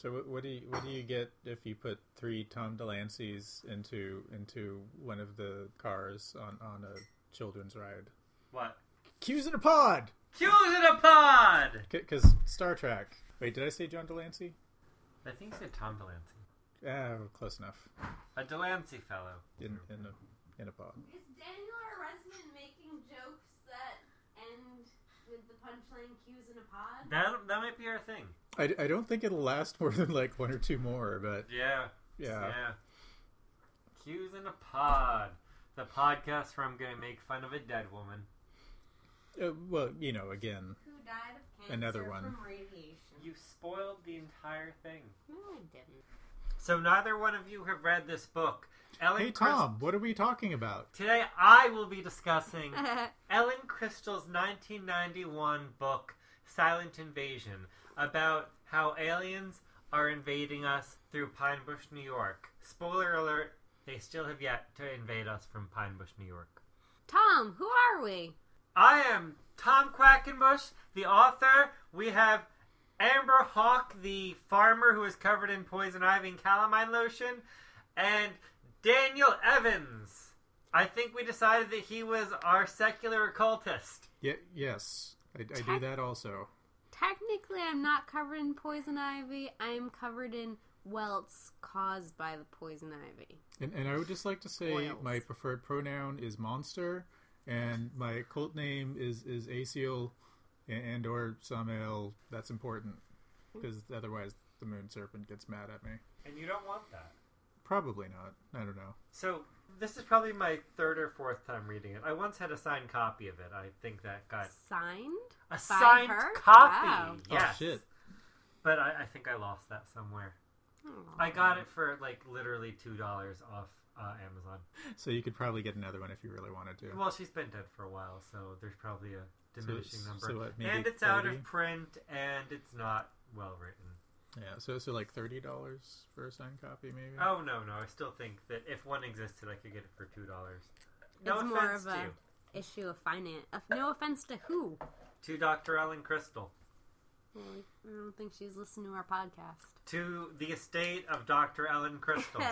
So what do you get if you put 3 Tom Delanceys into one of the cars on a children's ride? What? Q's in a pod! Q's in a pod! Because Star Trek. Wait, did I say John Delancey? I think you said Tom Delancey. Oh, close enough. A Delancey fellow. In a pod. Is Daniel R. Resman making jokes that end with the punchline Q's in a pod? That might be our thing. I don't think it'll last more than like 1 or 2 more, but Yeah. yeah. Q's in a pod. The podcast where I'm going to make fun of a dead woman. Well, again, Who died of cancer Another one. from radiation. You spoiled the entire thing. No, I didn't. So neither one of you have read this book. hey Tom, what are we talking about? Today I will be discussing Ellen Crystal's 1991 book, Silent Invasion, about how aliens are invading us through Pine Bush, New York. Spoiler alert, they still have yet to invade us from Pine Bush, New York. Tom, who are we? I am Tom Quackenbush, the author. We have Amber Hawk, the farmer who is covered in poison ivy and calamine lotion, and Daniel Evans. I think we decided that he was our secular occultist. Yes, I do that also. Technically, I'm not covered in poison ivy. I'm covered in welts caused by the poison ivy. And I would just like to say Oils. my preferred pronoun is monster, and my cult name is Aesiel and or Samael. That's important, because otherwise the moon serpent gets mad at me. And you don't want that. Probably not. I don't know. So, this is probably my 3rd or 4th time reading it. I once had a signed copy of it. I think that got... Signed? A By signed her? copy! Wow. Yes. Oh, shit. But I think I lost that somewhere. Aw. I got it for, literally $2 off Amazon. So you could probably get another one if you really wanted to. Well, she's been dead for a while, so there's probably a diminishing number. So what, maybe and it's out 30? of print, and it's not well written. Yeah, so like $30 for a signed copy, maybe? Oh, no. I still think that if one existed, I could get it for $2. No It's more offense of to a you. issue of finance. No offense to who? To Dr. Ellen Crystal. Well, I don't think she's listening to our podcast. To the estate of Dr. Ellen Crystal.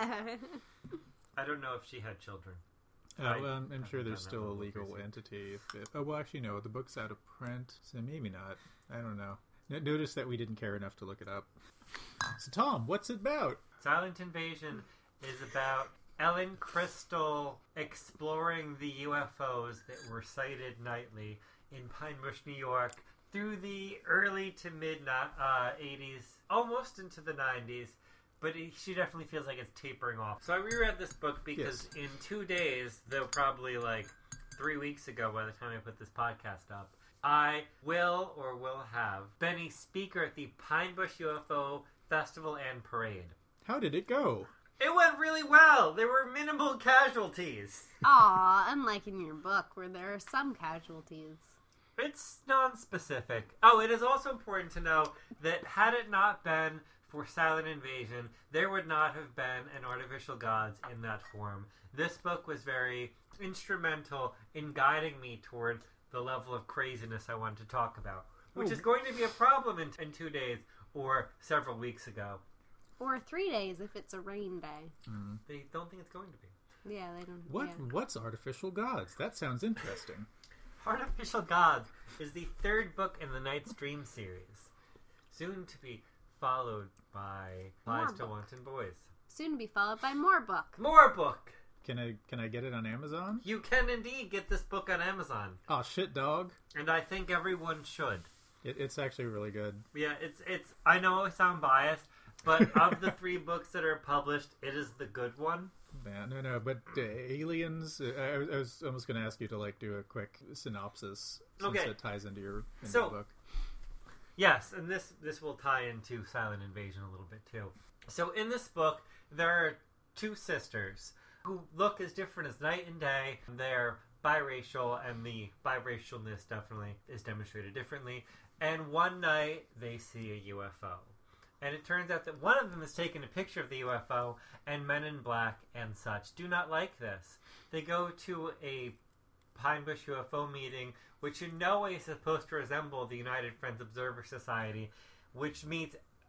I don't know if she had children. Well, I'm haven't sure done there's that still a level legal research. entity. Oh, well, actually, no. The book's out of print, so maybe not. I don't know. Notice that we didn't care enough to look it up. So, Tom, what's it about? Silent Invasion is about Ellen Crystal exploring the UFOs that were sighted nightly in Pine Bush, New York through the early to mid 80s, almost into the 90s, but she definitely feels like it's tapering off. So I reread this book because in 2 days, though probably 3 weeks ago by the time I put this podcast up, I will have been a speaker at the Pine Bush UFO Festival and Parade. How did it go? It went really well. There were minimal casualties. Aw, unlike in your book where there are some casualties. It's non-specific. Oh, it is also important to know that had it not been for Silent Invasion, there would not have been an Artificial Gods in that form. This book was very instrumental in guiding me toward the level of craziness I wanted to talk about, which is going to be a problem in 2 days or several weeks ago. Or 3 days if it's a rain day. They don't think it's going to be. Yeah, they don't. What? Yeah. What's Artificial Gods? That sounds interesting. Artificial Gods is the 3rd book in the Night's Dream series, soon to be followed by Lies to book. Wanton Boys. Soon to be followed by more book. More book! Can I get it on Amazon? You can indeed get this book on Amazon, Oh, shit, dog. and I think everyone should. It's actually really good. Yeah, it's. I know I sound biased, but of the 3 books that are published, it is the good one. Yeah, no, but Aliens, I was almost going to ask you to do a quick synopsis since Okay. it ties into your So- the book. Yes, and this will tie into Silent Invasion a little bit too. So in this book, there are 2 sisters who look as different as night and day. They're biracial, and the biracialness definitely is demonstrated differently. And one night, they see a UFO. And it turns out that one of them has taken a picture of the UFO, and Men in Black and such do not like this. They go to a Pine Bush UFO meeting, which in no way is supposed to resemble the United Friends Observer Society, which meets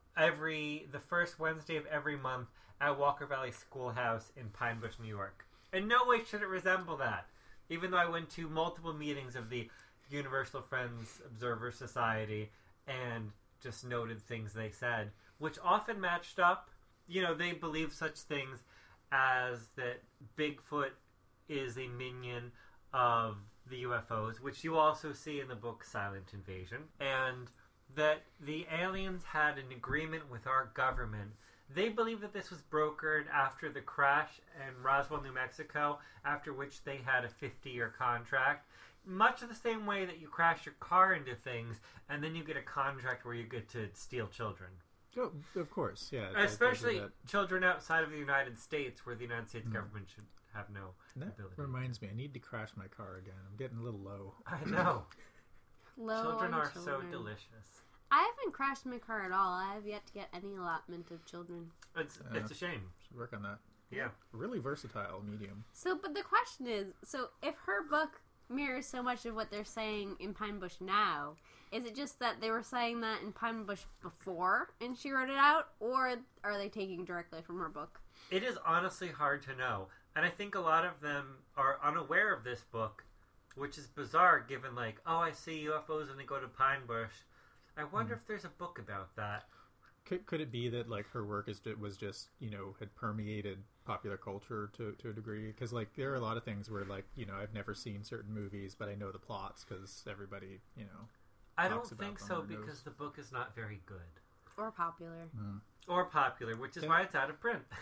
the first Wednesday of every month at Walker Valley Schoolhouse in Pine Bush, New York. In no way should it resemble that. Even though I went to multiple meetings of the Universal Friends Observer Society and just noted things they said, which often matched up. You know, they believe such things as that Bigfoot is a minion of the UFOs, which you also see in the book Silent Invasion, and that the aliens had an agreement with our government. They believe that this was brokered after the crash in Roswell, New Mexico, after which they had a 50-year contract. Much of the same way that you crash your car into things, and then you get a contract where you get to steal children. Oh, of course, yeah. Especially children outside of the United States, where the United States government should have no ability. That reminds me, I need to crash my car again. I'm getting a little low. I know. Children are so delicious. I haven't crashed my car at all. I have yet to get any allotment of children. It's a shame. Should work on that. Yeah. Really versatile medium. So, but the question is, if her book mirrors so much of what they're saying in Pine Bush now, is it just that they were saying that in Pine Bush before and she wrote it out, or are they taking directly from her book? It is honestly hard to know. And I think a lot of them are unaware of this book, which is bizarre given, like, oh, I see UFOs and they go to Pine Bush. I wonder if there's a book about that. Could it be that, like, her work was just, you know, had permeated popular culture to a degree? Because, like, there are a lot of things where, like, you know, I've never seen certain movies, but I know the plots because everybody, you know, I don't think so, because the book is not very good. Or popular. Or popular, which is why it's out of print.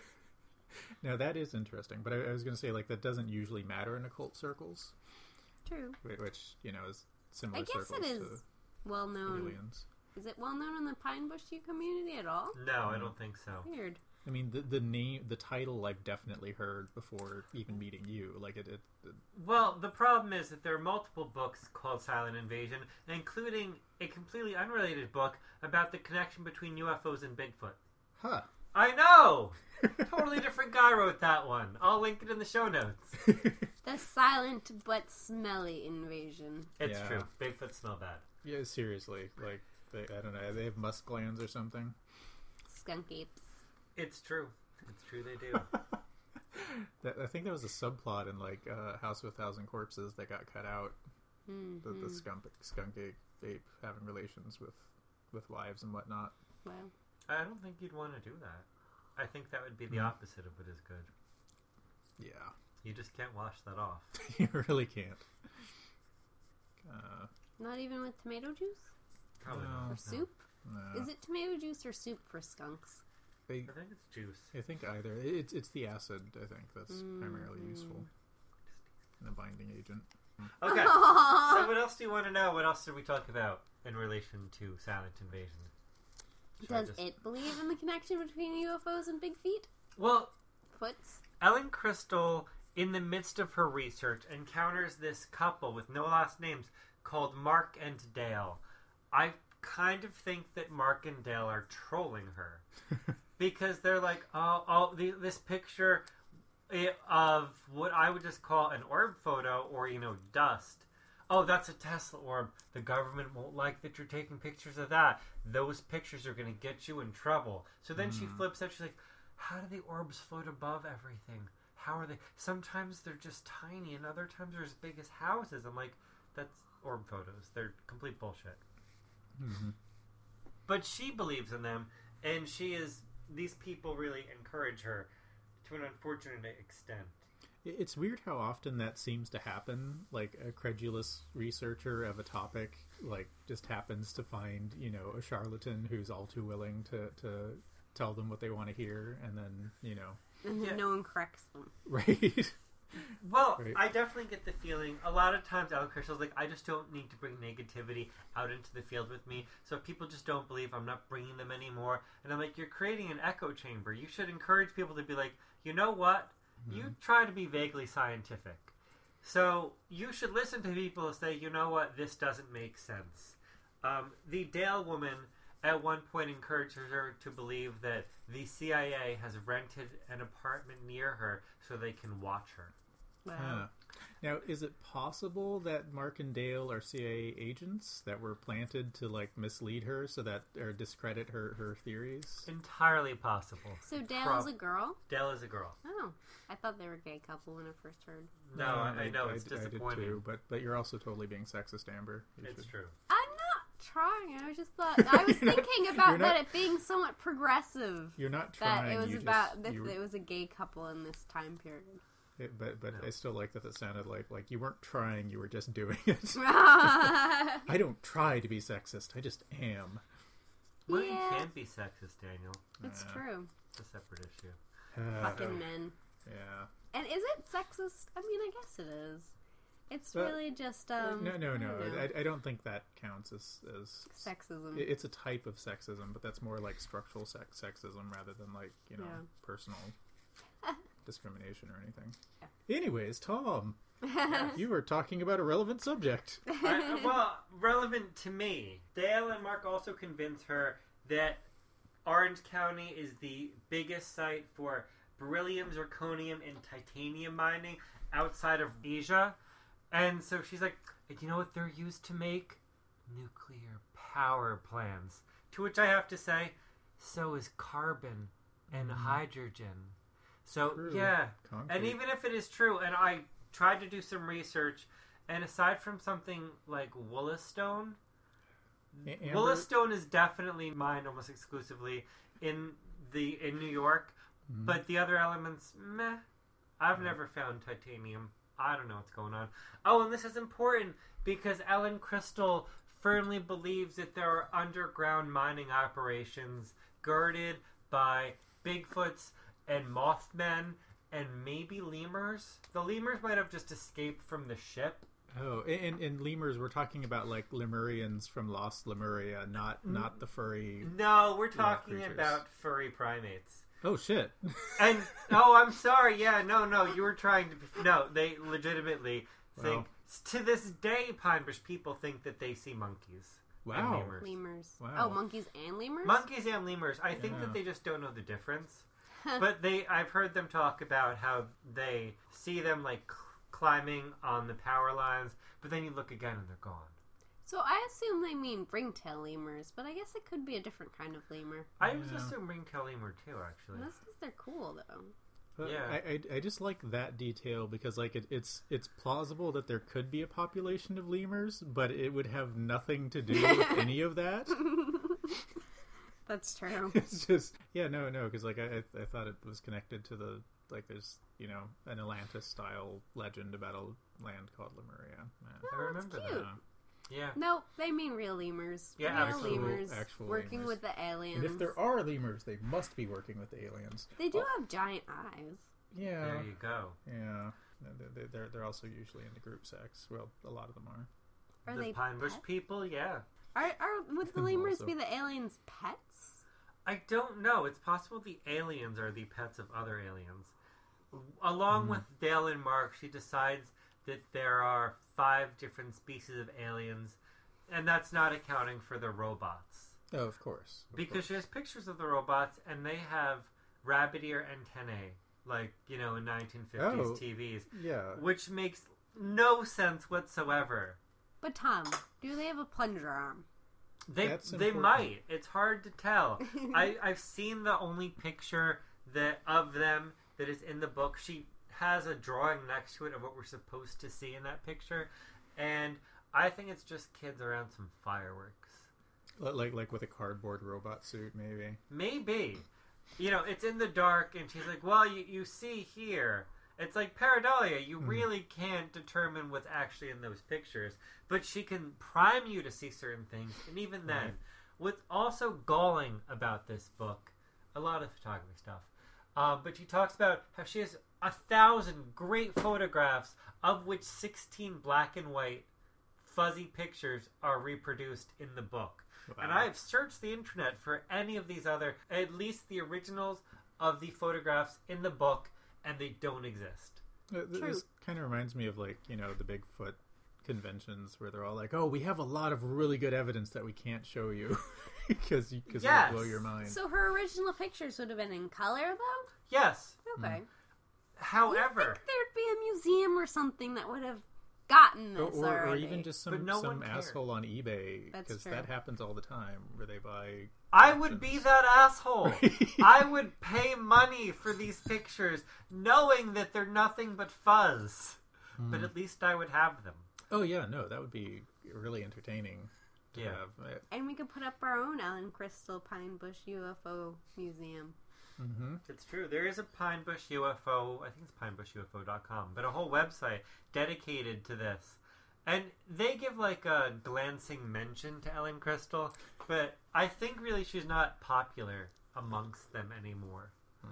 Now, that is interesting, but I was going to say, like, that doesn't usually matter in occult circles. True. Which, you know, is similar I guess circles it is to well known. aliens. Is it well known in the Pine Bush community at all? No, I don't think so. Weird. I mean, the title I've definitely heard before even meeting you. Like it Well, the problem is that there are multiple books called Silent Invasion, including a completely unrelated book about the connection between UFOs and Bigfoot. Huh. I know! Totally different guy wrote that one. I'll link it in the show notes. The silent but smelly invasion. It's true. Bigfoot smell bad. Yeah, seriously. Like, I don't know. They have musk glands or something. Skunk apes. It's true. It's true they do. I think there was a subplot in, like, House of a Thousand Corpses that got cut out. Mm-hmm. The skunk ape having relations with wives and whatnot. Wow. I don't think you'd want to do that. I think that would be the opposite of what is good. Yeah. You just can't wash that off. You really can't. Not even with tomato juice? Probably No. not. Or soup? No. Is it tomato juice or soup for skunks? I think it's juice. I think either. It's the acid, I think, that's primarily useful. And a binding agent. Okay. So what else do you want to know? What else did we talk about in relation to Silent Invasion? Does it believe in the connection between UFOs and big feet? Well, Foots? Ellen Crystal, in the midst of her research, encounters this couple with no last names called Mark and Dale. I kind of think that Mark and Dale are trolling her. Because they're like, this picture of what I would just call an orb photo or, you know, dust. Oh, that's a Tesla orb. The government won't like that you're taking pictures of that. Those pictures are going to get you in trouble. So then she flips out. She's like, how do the orbs float above everything? How are they? Sometimes they're just tiny, and other times they're as big as houses. I'm like, that's orb photos. They're complete bullshit. Mm-hmm. But she believes in them, and these people really encourage her to an unfortunate extent. It's weird how often that seems to happen. Like, a credulous researcher of a topic, like, just happens to find, you know, a charlatan who's all too willing to tell them what they want to hear, and then, you know... And then no one corrects them. Right? Well, right. I definitely get the feeling, a lot of times Ellen Crystal's like, I just don't need to bring negativity out into the field with me, so if people just don't believe, I'm not bringing them anymore. And I'm like, you're creating an echo chamber. You should encourage people to be like, you know what? You try to be vaguely scientific. So you should listen to people and say, you know what, this doesn't make sense. The Dale woman at one point encouraged her to believe that the CIA has rented an apartment near her so they can watch her. Wow. Huh. Now, is it possible that Mark and Dale are CIA agents that were planted to like mislead her so that or discredit her theories? Entirely possible. So Dale is a girl? Dale is a girl. Oh. I thought they were a gay couple when I first heard. No, I know, it's disappointing. I did too, but you're also totally being sexist, Amber. It's true. I'm not trying. I was just I was thinking about that it being somewhat progressive. You're not trying. That it was you about just, it was a gay couple in this time period. But No. I still like that it sounded like you weren't trying, you were just doing it. I I don't try to be sexist, I just am. Women Yeah. can't be sexist, Daniel. It's true. It's a separate issue. Fucking men. Yeah. And is it sexist? I mean, I guess it is. It's But- really just No. I don't know. I don't think that counts as Sexism. It's a type of sexism, but that's more like structural sexism rather than like, Yeah. personal discrimination or anything. Anyways, Tom, Yes. you were talking about a relevant subject. Well, relevant to me. Dale and Mark also convince her that Orange County is the biggest site for beryllium, zirconium, and titanium mining outside of Asia. And so she's like, you know what they're used to make? Nuclear power plants. To which I have to say, so is carbon and hydrogen. So, True. yeah. Concrete. And even if it is true, and I tried to do some research, and aside from something like Woolistone, Amber, Woolistone is definitely mined almost exclusively in New York, but the other elements, meh. I've never found titanium. I don't know what's going on. Oh, and this is important because Ellen Crystal firmly believes that there are underground mining operations girded by Bigfoots and Mothmen and maybe lemurs. The lemurs might have just escaped from the ship. Oh, and lemurs, we're talking about like Lemurians from Lost Lemuria, not the furry. No, we're talking creatures. about furry primates. Oh shit! And I'm sorry. Yeah, no, you were trying to. No, they legitimately think Wow. to this day, Pine Bush people think that they see monkeys. and Wow. lemurs. Lemurs. Wow. Oh, monkeys and lemurs? Monkeys and lemurs. I think Yeah. that they just don't know the difference. But I've heard them talk about how they see them like climbing on the power lines, but then you look again and they're gone. So I assume they mean ringtail lemurs, but I guess it could be a different kind of lemur. I was Yeah. assuming ringtail lemur too, actually. That's because they're cool, though. But Yeah. I just like that detail because like it's plausible that there could be a population of lemurs, but it would have nothing to do with any of that. That's true. It's just no, because like I thought it was connected to the like there's an Atlantis style legend about a land called Lemuria. Yeah. I remember cute. that. Yeah. No, they mean real lemurs. Yeah, real actual- lemurs actual working lemurs. with the aliens. And if there are lemurs, they must be working with the aliens. They do have giant eyes. Yeah, There you go. yeah. They're also usually into group sex. Well, a lot of them are. Are The they Pine Bush pets? people, yeah. Would the lemurs Also. be the aliens' pets? I don't know. It's possible the aliens are the pets of other aliens. Along with Dale and Mark, she decides that there are 5 different species of aliens, and that's not accounting for the robots. Oh, of course. Because she has pictures of the robots, and they have rabbit ear antennae, like, in 1950s Oh. TVs, Yeah. which makes no sense whatsoever. But Tom, do they have a plunger arm? That's They important. might. It's hard to tell. I've seen the only picture of them that is in the book. She has a drawing next to it of what we're supposed to see in that picture, and I think it's just kids around some fireworks. Like with a cardboard robot suit, maybe. Maybe. It's in the dark, and she's like, well, you see here. It's like pareidolia. You really can't determine what's actually in those pictures. But she can prime you to see certain things. And even then, Right. what's also galling about this book, a lot of photography stuff, but she talks about how she has 1,000 great photographs, of which 16 black and white fuzzy pictures are reproduced in the book. And Wow. I've searched the internet for any of these other, at least the originals of the photographs in the book, and they don't exist. This kind of reminds me of like the Bigfoot conventions where they're all like, "Oh, we have a lot of really good evidence that we can't show you because Yes. it'll blow your mind." So her original pictures would have been in color, though? Yes, Okay. However, You'd think there'd be a museum or something that would have gotten this or already. even just But some, no some one cared. asshole on eBay, That's because true. that happens all the time, where they buy... I would be options. that asshole. I would pay money for these pictures, knowing that they're nothing but fuzz. But at least I would have them. Oh yeah, no, that would be really entertaining to Yeah. have. And we could put up our own Ellen Crystal Pine Bush UFO museum. Mm-hmm. It's true. There is a Pine Bush UFO, I think it's pinebushufo.com, but a whole website dedicated to this. And they give like a glancing mention to Ellen Crystal, but I think really she's not popular amongst them anymore.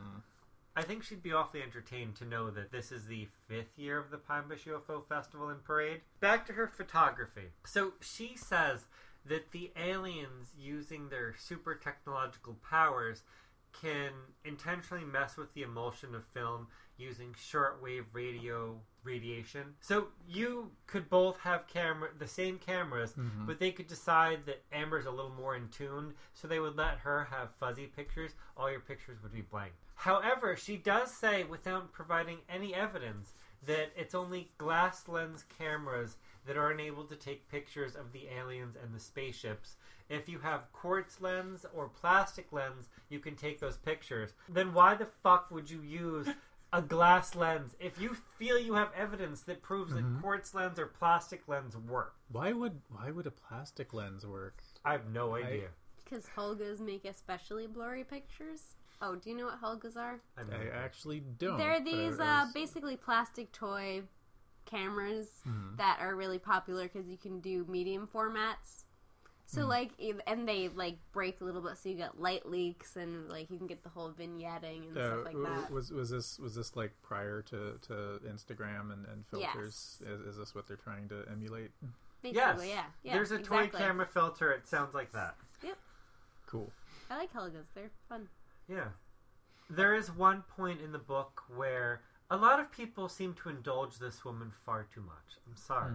I think she'd be awfully entertained to know that this is the 5th year of the Pine Bush UFO Festival and Parade. Back to her photography. So she says that the aliens, using their super technological powers, can intentionally mess with the emulsion of film using shortwave radio radiation. So you could both have the same cameras, but they could decide that Amber's a little more in tune, so they would let her have fuzzy pictures. All your pictures would be blank. However, she does say, without providing any evidence, that it's only glass lens cameras that are unable to take pictures of the aliens and the spaceships. If you have quartz lens or plastic lens, you can take those pictures. Then why the fuck would you use a glass lens if you feel you have evidence that proves that quartz lens or plastic lens work? Why would a plastic lens work? I have no idea. Because Holgas make especially blurry pictures. Oh, do you know what Holgas are? I I actually don't. They're but these I was- basically plastic toy cameras that are really popular because you can do medium formats. So and they like break a little bit, so you get light leaks and like you can get the whole vignetting and stuff like that. Was this like prior to Instagram and filters? Yes. Is this what they're trying to emulate? Basically, Yes. yeah. There's a exactly. toy camera filter. It sounds like that. Yep, Cool. I like Holgas. They're fun. Yeah. There is one point in the book where a lot of people seem to indulge this woman far too much. I'm sorry.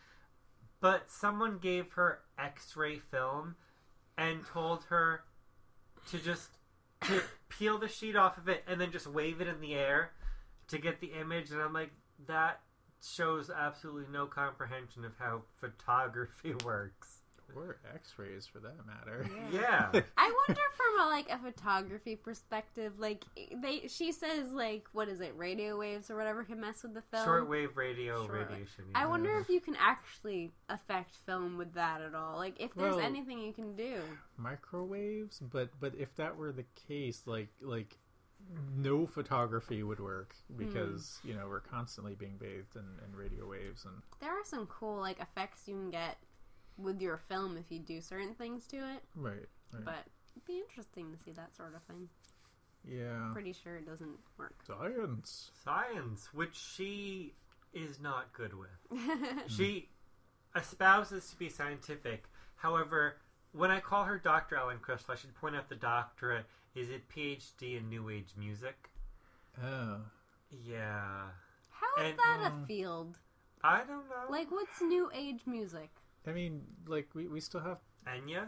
But someone gave her X-ray film and told her to just to peel the sheet off of it and then just wave it in the air to get the image. And I'm like, that shows absolutely no comprehension of how photography works. Or X-rays, for that matter. Yeah. I wonder from a photography perspective, like she says like what is it, radio waves or whatever can mess with the film. Shortwave radio Short- radiation. I wonder if you can actually affect film with that at all. Like if there's Well, anything you can do. Microwaves, but if that were the case, like no photography would work because we're constantly being bathed in radio waves and There are some cool like effects you can get with your film if you do certain things to it. right. But it'd be interesting to see that sort of thing. Yeah. Pretty sure it doesn't work. Science, which she is not good with. She espouses to be scientific. However, when I call her Dr. Ellen Crystal, I should point out the doctorate is a PhD in New Age music. Oh. Yeah. How is And- that a field? I don't know. Like what's new age music? I mean, like we still have Enya?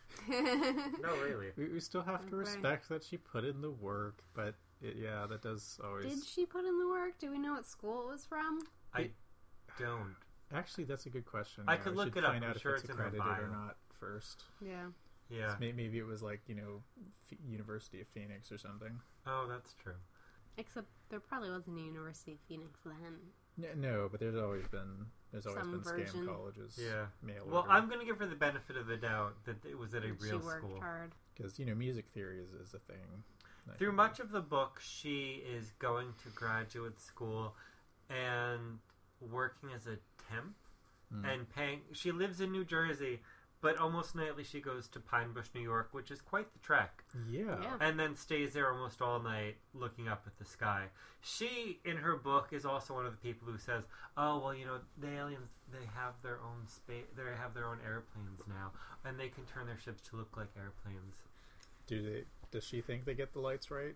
No, really. we still have to Okay. respect that she put in the work, but that does always. Did she put in the work? Do we know what school it was from? I don't. Actually, that's a good question. I Yeah, could we look should it up. Find I'm out sure if it's it's in her accredited or bio. not first. Yeah. Yeah. Maybe it was like University of Phoenix or something. Oh, that's true. Except there probably wasn't a University of Phoenix then. No, but there's always been Some scam version. colleges. Yeah. Mail Well, order. I'm going to give her the benefit of the doubt that it was at a She real worked school. hard. because music theory is a thing. Through much of the book, she is going to graduate school and working as a temp and paying. She lives in New Jersey, but almost nightly she goes to Pine Bush, New York, which is quite the trek, Yeah. and then stays there almost all night looking up at the sky. She, in her book, is also one of the people who says, "Oh, well, the aliens, they have their own space. They have their own airplanes now, and they can turn their ships to look like airplanes." Does she think they get the lights right?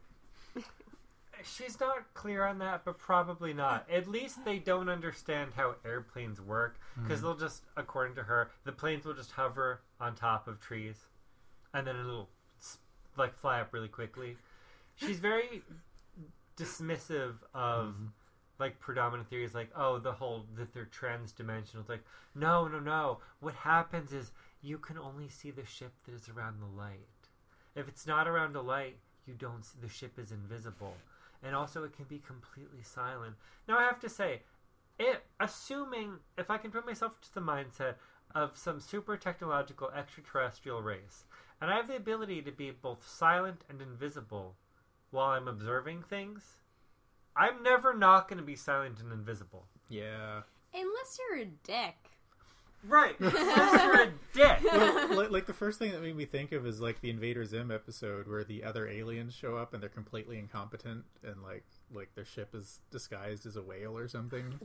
She's not clear on that, but probably not. At least they don't understand how airplanes work, because they'll just, according to her, the planes will just hover on top of trees, and then it'll fly up really quickly. She's very dismissive of like predominant theories, like that they're trans-dimensional. It's like no. What happens is you can only see the ship that is around the light. If it's not around the light, you don't see, the ship is invisible, and also it can be completely silent. Now I have to say, assuming if I can put myself to the mindset of some super technological extraterrestrial race, and I have the ability to be both silent and invisible while I'm observing things, I'm never not going to be silent and invisible. Yeah. Unless you're a dick. Right. Unless you're a dick. Well, like the first thing that made me think of is like the Invader Zim episode where the other aliens show up and they're completely incompetent and like their ship is disguised as a whale or something.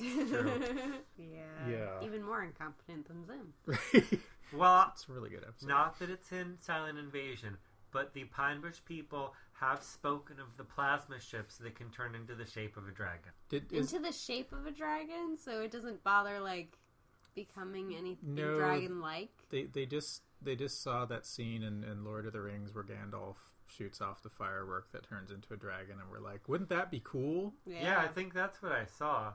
Yeah. Even more incompetent than Zim. Right. Well, it's a really good episode. Not that it's in Silent Invasion, but the Pine Bush people have spoken of the plasma ships that can turn into the shape of a dragon. Into the shape of a dragon, so it doesn't bother like becoming anything No, dragon-like. They just saw that scene in Lord of the Rings where Gandalf shoots off the firework that turns into a dragon, and we're like, wouldn't that be cool? Yeah, I think that's what I saw.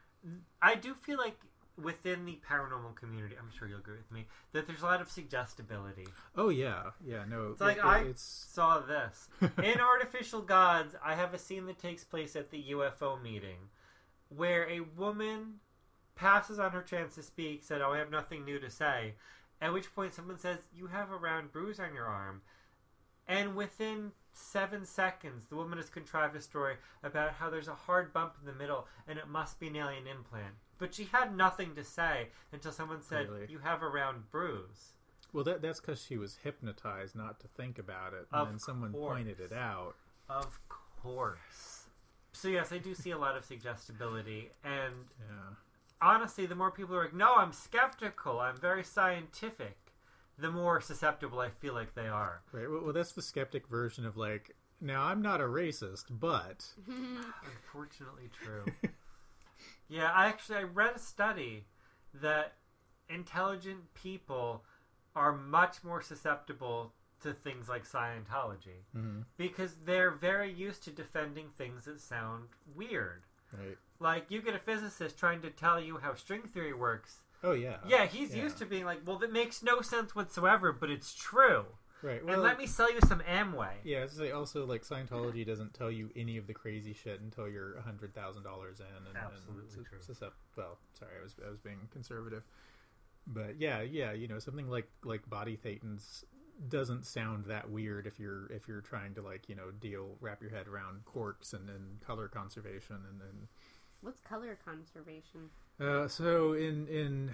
I do feel like within the paranormal community, I'm sure you'll agree with me, that there's a lot of suggestibility. Oh yeah, no. It's like I saw this in Artificial Gods. I have a scene that takes place at the UFO meeting where a woman passes on her chance to speak, said, "Oh, I have nothing new to say." At which point someone says, "You have a round bruise on your arm." And within 7 seconds, the woman has contrived a story about how there's a hard bump in the middle and it must be an alien implant. But she had nothing to say until someone said, Really? "You have a round bruise." Well, that's because she was hypnotized not to think about it, and then someone pointed it out. Of course. So yes, I do see a lot of suggestibility, and honestly, the more people are like, "No, I'm skeptical, I'm very scientific," the more susceptible I feel like they are. Right. Well, that's the skeptic version of like, now I'm not a racist, but Unfortunately true. Yeah, I read a study that intelligent people are much more susceptible to things like Scientology because they're very used to defending things that sound weird. Right. Like, you get a physicist trying to tell you how string theory works. Oh yeah. Yeah, he's used to being like, well, that makes no sense whatsoever, but it's true. Right. Well, and let me sell you some Amway. Yeah, I was gonna say also like Scientology doesn't tell you any of the crazy shit until you're $100,000 in. And, Absolutely true. Well, sorry, I was being conservative, but yeah, you know, something like body thetans doesn't sound that weird if you're trying to like, you know, wrap your head around quarks and color conservation and then. What's color conservation? So in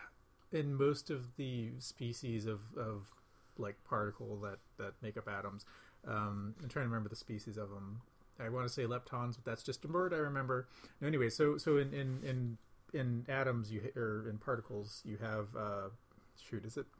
most of the species of like particle that make up atoms, I'm trying to remember the species of them. I want to say leptons, but that's just a word I remember. No, anyway, so in atoms or in particles you have is it?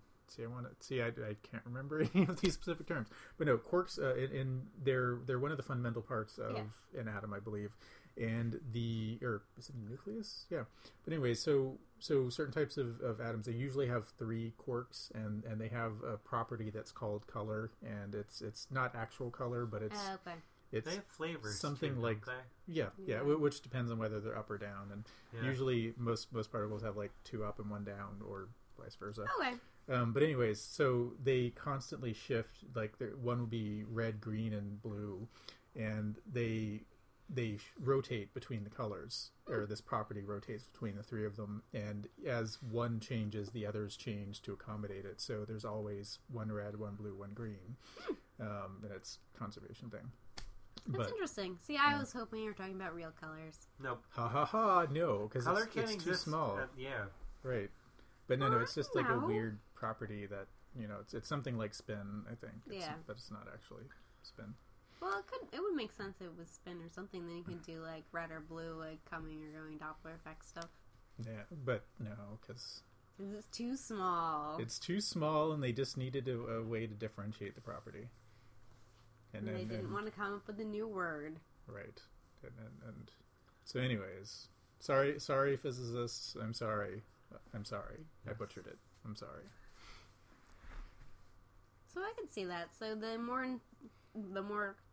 I can't remember any of these specific terms, but no, quarks. They're one of the fundamental parts of an atom, I believe. And is it nucleus? Yeah. But anyway, so certain types of atoms, they usually have 3 quarks, and they have a property that's called color, and it's not actual color, but it's they have flavors. Something too, like yeah, which depends on whether they're up or down, and usually most particles have like 2 up and 1 down, or vice versa. Okay. But anyways, so they constantly shift. Like one will be red, green, and blue, and they rotate between the colors, or this property rotates between the 3 of them, and as one changes, the others change to accommodate it. So there's always 1 red, 1 blue, 1 green, and it's a conservation thing. That's interesting. See, I was hoping you were talking about real colors. Nope. Ha ha ha! No, because it's too small. Yeah. Right. But no, it's just like a weird property that, you know, it's something like spin, I think. But it's not actually spin. Well, it would make sense if it was spin or something. Then you could do like red or blue, like coming or going Doppler effect stuff. Yeah, but no, because it's too small. It's too small, and they just needed a way to differentiate the property. And they didn't want to come up with a new word. Right. And so, anyways, sorry, physicists. I'm sorry. Yes. I butchered it. I'm sorry. So I can see that. So the more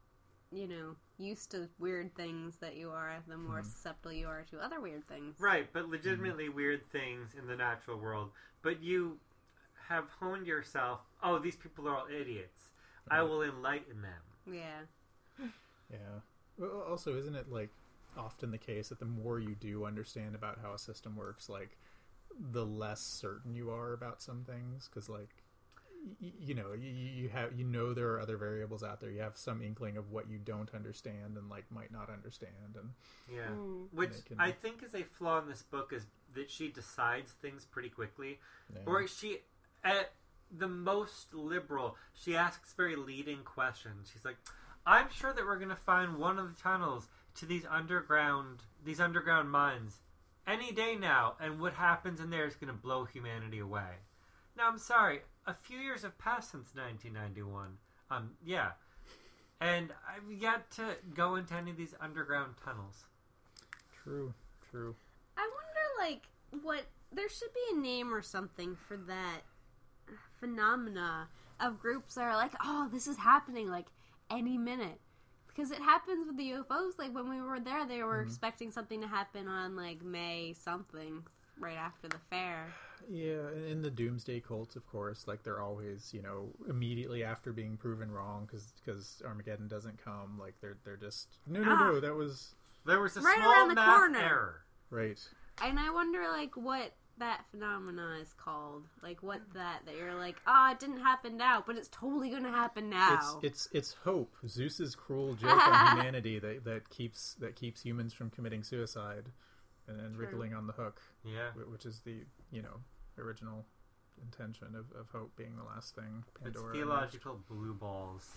used to weird things that you are, the more susceptible you are to other weird things. Right, but legitimately weird things in the natural world. But you have honed yourself, oh, these people are all idiots. I will enlighten them. Yeah. Yeah. Well, also, isn't it, like, often the case that the more you do understand about how a system works, like, the less certain you are about some things? Because, like, you know there are other variables out there. You have some inkling of what you don't understand and, like, might not understand. And yeah. Which I think is a flaw in this book, is that she decides things pretty quickly. Yeah. Or she, at the most liberal, she asks very leading questions. She's like, I'm sure that we're going to find one of the tunnels to these underground mines any day now, and what happens in there is going to blow humanity away. Now, I'm sorry, a few years have passed since 1991. Yeah. And I've yet to go into any of these underground tunnels. True. I wonder, like, there should be a name or something for that phenomena of groups that are like, oh, this is happening, like, any minute. Because it happens with the UFOs. Like, when we were there, they were expecting something to happen on, like, May something, right after the fair. Yeah, in the doomsday cults, of course, like, they're always, immediately after being proven wrong, because Armageddon doesn't come, like, they're just, no, that was... There was a right small around the math corner. error. Right. And I wonder, like, what that phenomena is called. Like, what that you're like, it didn't happen now, but it's totally going to happen now. It's hope. Zeus's cruel joke on humanity that keeps humans from committing suicide and wriggling on the hook. Yeah. Which is the, original intention of hope being the last thing Pandora It's theological blue balls.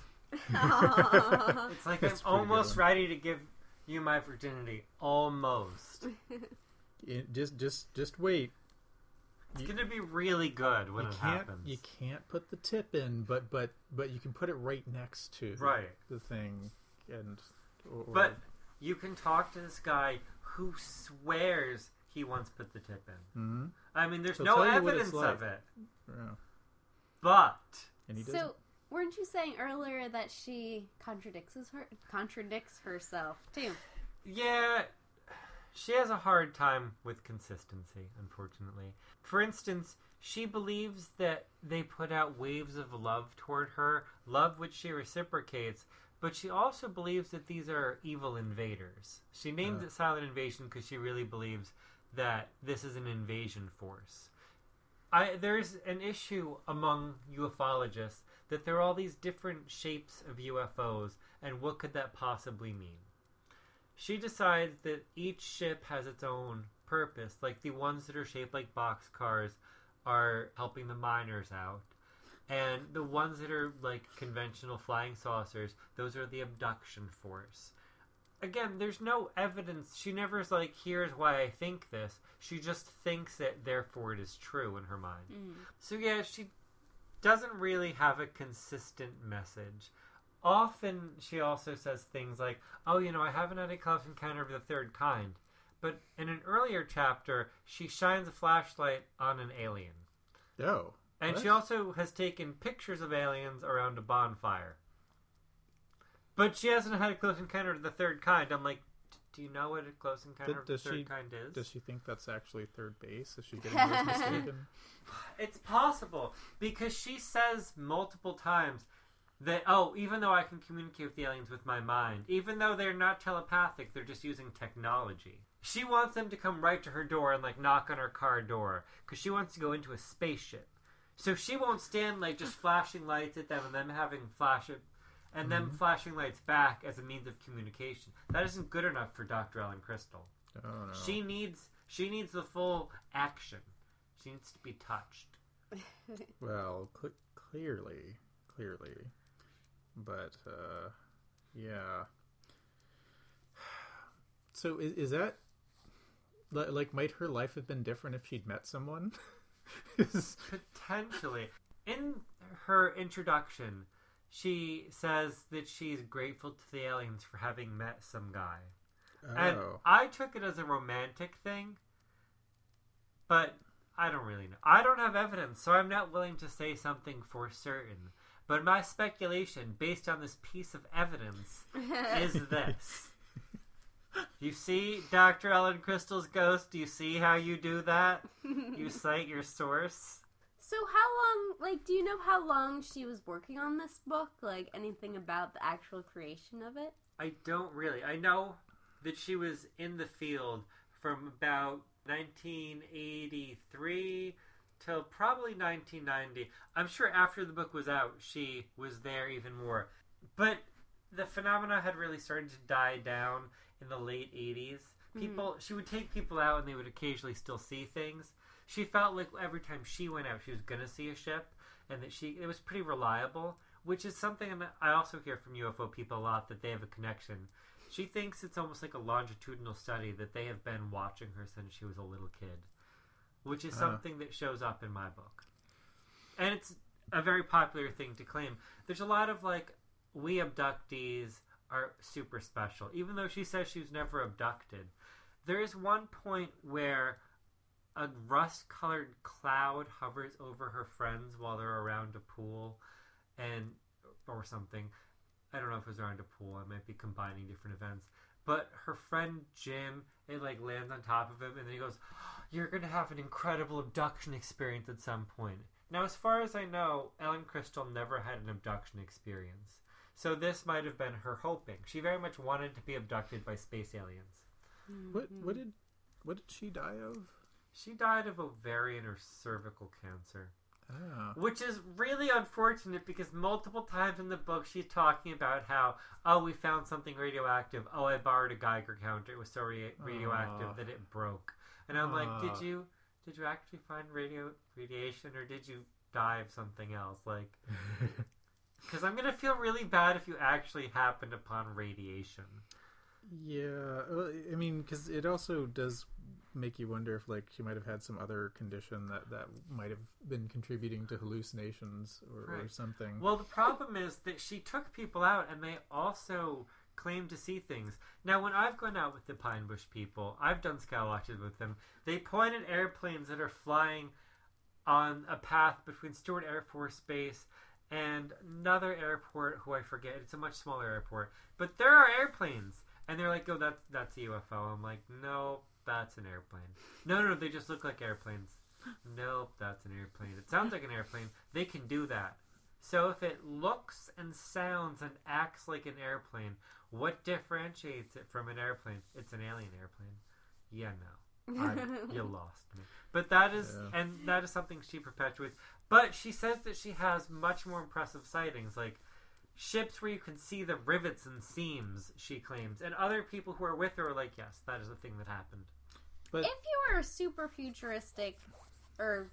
Aww. It's like, I'm almost ready to give you my virginity. Almost. Just wait. It's going to be really good when it happens. You can't put the tip in, but you can put it right next to the thing. But you can talk to this guy who swears he once put the tip in. Mm-hmm. I mean, there's no evidence of it. Yeah. But... And he doesn't. So, weren't you saying earlier that she contradicts herself, too? Yeah... She has a hard time with consistency, unfortunately. For instance, she believes that they put out waves of love toward her, love which she reciprocates, but she also believes that these are evil invaders. She names it silent invasion because she really believes that this is an invasion force. There's an issue among ufologists that there are all these different shapes of UFOs, and what could that possibly mean? She decides that each ship has its own purpose. Like, the ones that are shaped like boxcars are helping the miners out. And the ones that are like conventional flying saucers, those are the abduction force. Again, there's no evidence. She never is like, here's why I think this. She just thinks it, therefore it is true in her mind. So yeah, she doesn't really have a consistent message. Often, she also says things like, oh, I haven't had a close encounter of the third kind. But in an earlier chapter, she shines a flashlight on an alien. Oh. And she also has taken pictures of aliens around a bonfire. But she hasn't had a close encounter of the third kind. I'm like, do you know what a close encounter of the third kind is? Does she think that's actually third base? Is she getting those mistaken? It's possible. Because she says multiple times that, even though I can communicate with the aliens with my mind, even though they're not telepathic, they're just using technology. She wants them to come right to her door and, like, knock on her car door, because she wants to go into a spaceship. So she won't stand, like, just flashing lights at them and them having them flashing lights back as a means of communication. That isn't good enough for Dr. Ellen Crystal. Oh, no. She needs the full action. She needs to be touched. Well, clearly. But, yeah. So, is that, like, might her life have been different if she'd met someone? Potentially. In her introduction, she says that she's grateful to the aliens for having met some guy. Oh. And I took it as a romantic thing, but I don't really know. I don't have evidence, so I'm not willing to say something for certain. But my speculation, based on this piece of evidence, is this. You see Dr. Ellen Crystal's ghost? Do you see how you do that? You cite your source? So how long, do you know how long she was working on this book? Like, anything about the actual creation of it? I don't really. I know that she was in the field from about 1983 till probably 1990. I'm sure after the book was out, she was there even more. But the phenomena had really started to die down in the late 80s. She would take people out and they would occasionally still see things. She felt like every time she went out, she was going to see a ship, and that it was pretty reliable, which is something that I also hear from UFO people a lot, that they have a connection. She thinks it's almost like a longitudinal study, that they have been watching her since she was a little kid, which is something that shows up in my book. And it's a very popular thing to claim. There's a lot of, we abductees are super special, even though she says she was never abducted. There is one point where a rust-colored cloud hovers over her friends while they're around a pool, or something. I don't know if it was around a pool. I might be combining different events. But her friend Jim, it lands on top of him, and then he goes, "You're going to have an incredible abduction experience at some point." Now, as far as I know, Ellen Crystal never had an abduction experience. So this might have been her hoping. She very much wanted to be abducted by space aliens. What did she die of? She died of ovarian or cervical cancer. Oh. Which is really unfortunate because multiple times in the book she's talking about how, we found something radioactive. I borrowed a Geiger counter. It was so radioactive that it broke. And I'm like, did you actually find radiation, or did you die of something else? Because I'm going to feel really bad if you actually happened upon radiation. Yeah, I mean, because it also does make you wonder if she might have had some other condition that might have been contributing to hallucinations or something. Well, the problem is that she took people out and they also claim to see things. Now, when I've gone out with the Pine Bush people, I've done sky watches with them. They point at airplanes that are flying on a path between Stewart Air Force Base and another airport who I forget. It's a much smaller airport. But there are airplanes. And they're like, that's a UFO. I'm like, no, that's an airplane. No, they just look like airplanes. Nope, that's an airplane. It sounds like an airplane. They can do that. So if it looks and sounds and acts like an airplane, what differentiates it from an airplane? It's an alien airplane. Yeah, no. You lost me. But that is, and that is something she perpetuates. But she says that she has much more impressive sightings, like ships where you can see the rivets and seams, she claims. And other people who are with her are like, yes, that is a thing that happened. But if you were a super futuristic or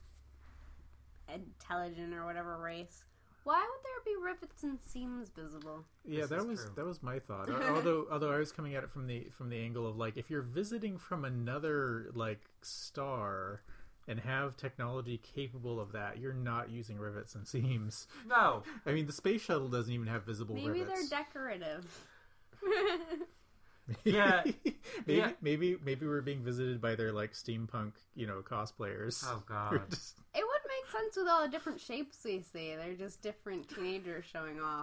intelligent or whatever race, why would there be rivets and seams visible? Yeah, that was my thought. although I was coming at it from the angle of if you're visiting from another star and have technology capable of that, you're not using rivets and seams. No. I mean, the space shuttle doesn't even have visible rivets. Maybe they're decorative. Yeah. Maybe we're being visited by their steampunk, cosplayers. Oh God. It would make sense with all the different shapes we see. They're just different teenagers showing off.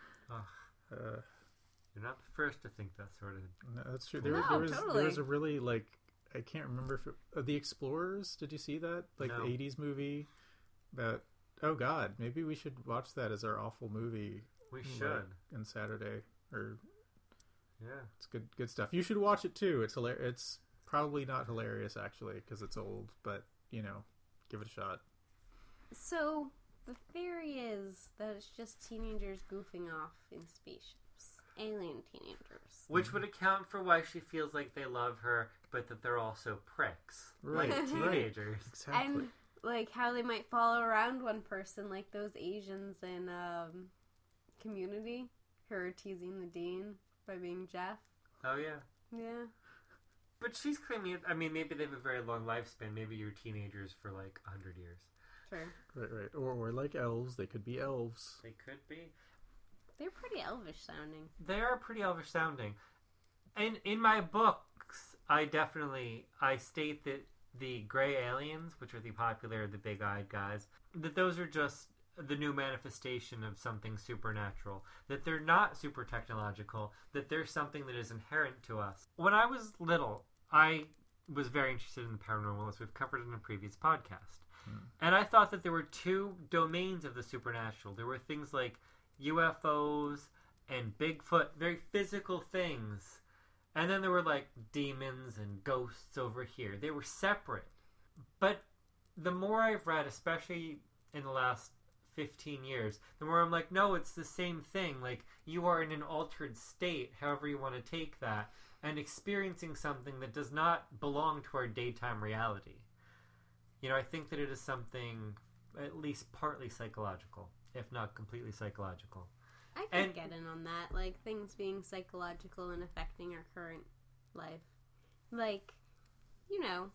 You're not the first to think that sort of. No, that's true. Totally. There was a really I can't remember if The Explorers. Did you see that? No. The 80s movie that, oh God, maybe we should watch that as our awful movie. We should. On Saturday. Yeah. It's good stuff. You should watch it too. It's hilarious. It's probably not hilarious actually because it's old, but give it a shot. So the theory is that it's just teenagers goofing off in spaceships. Alien teenagers. Which would account for why she feels like they love her, but that they're also pricks. Right. Like teenagers. Exactly. And how they might follow around one person, like those Asians in Community who are teasing the dean by being Jeff. Oh, yeah. Yeah. But she's claiming, maybe they have a very long lifespan. Maybe you're teenagers for 100 years. Sure. Right. Or like elves. They could be elves. They could be. They're pretty elvish sounding. They are pretty elvish sounding. And in my books, I state that the gray aliens, which are the big-eyed guys, that those are just the new manifestation of something supernatural, that they're not super technological, that there's something that is inherent to us. When I was little, I was very interested in the paranormal, as we've covered in a previous podcast. And I thought that there were two domains of the supernatural. There were things like UFOs and Bigfoot, very physical things. And then there were like demons and ghosts over here. They were separate. But the more I've read, especially in the last 15 years, the more I'm like, no, it's the same thing. Like, you are in an altered state, however you want to take that, and experiencing something that does not belong to our daytime reality. You know, I think that it is something at least partly psychological, if not completely psychological. I can get in on that, like things being psychological and affecting our current life. Like, you know.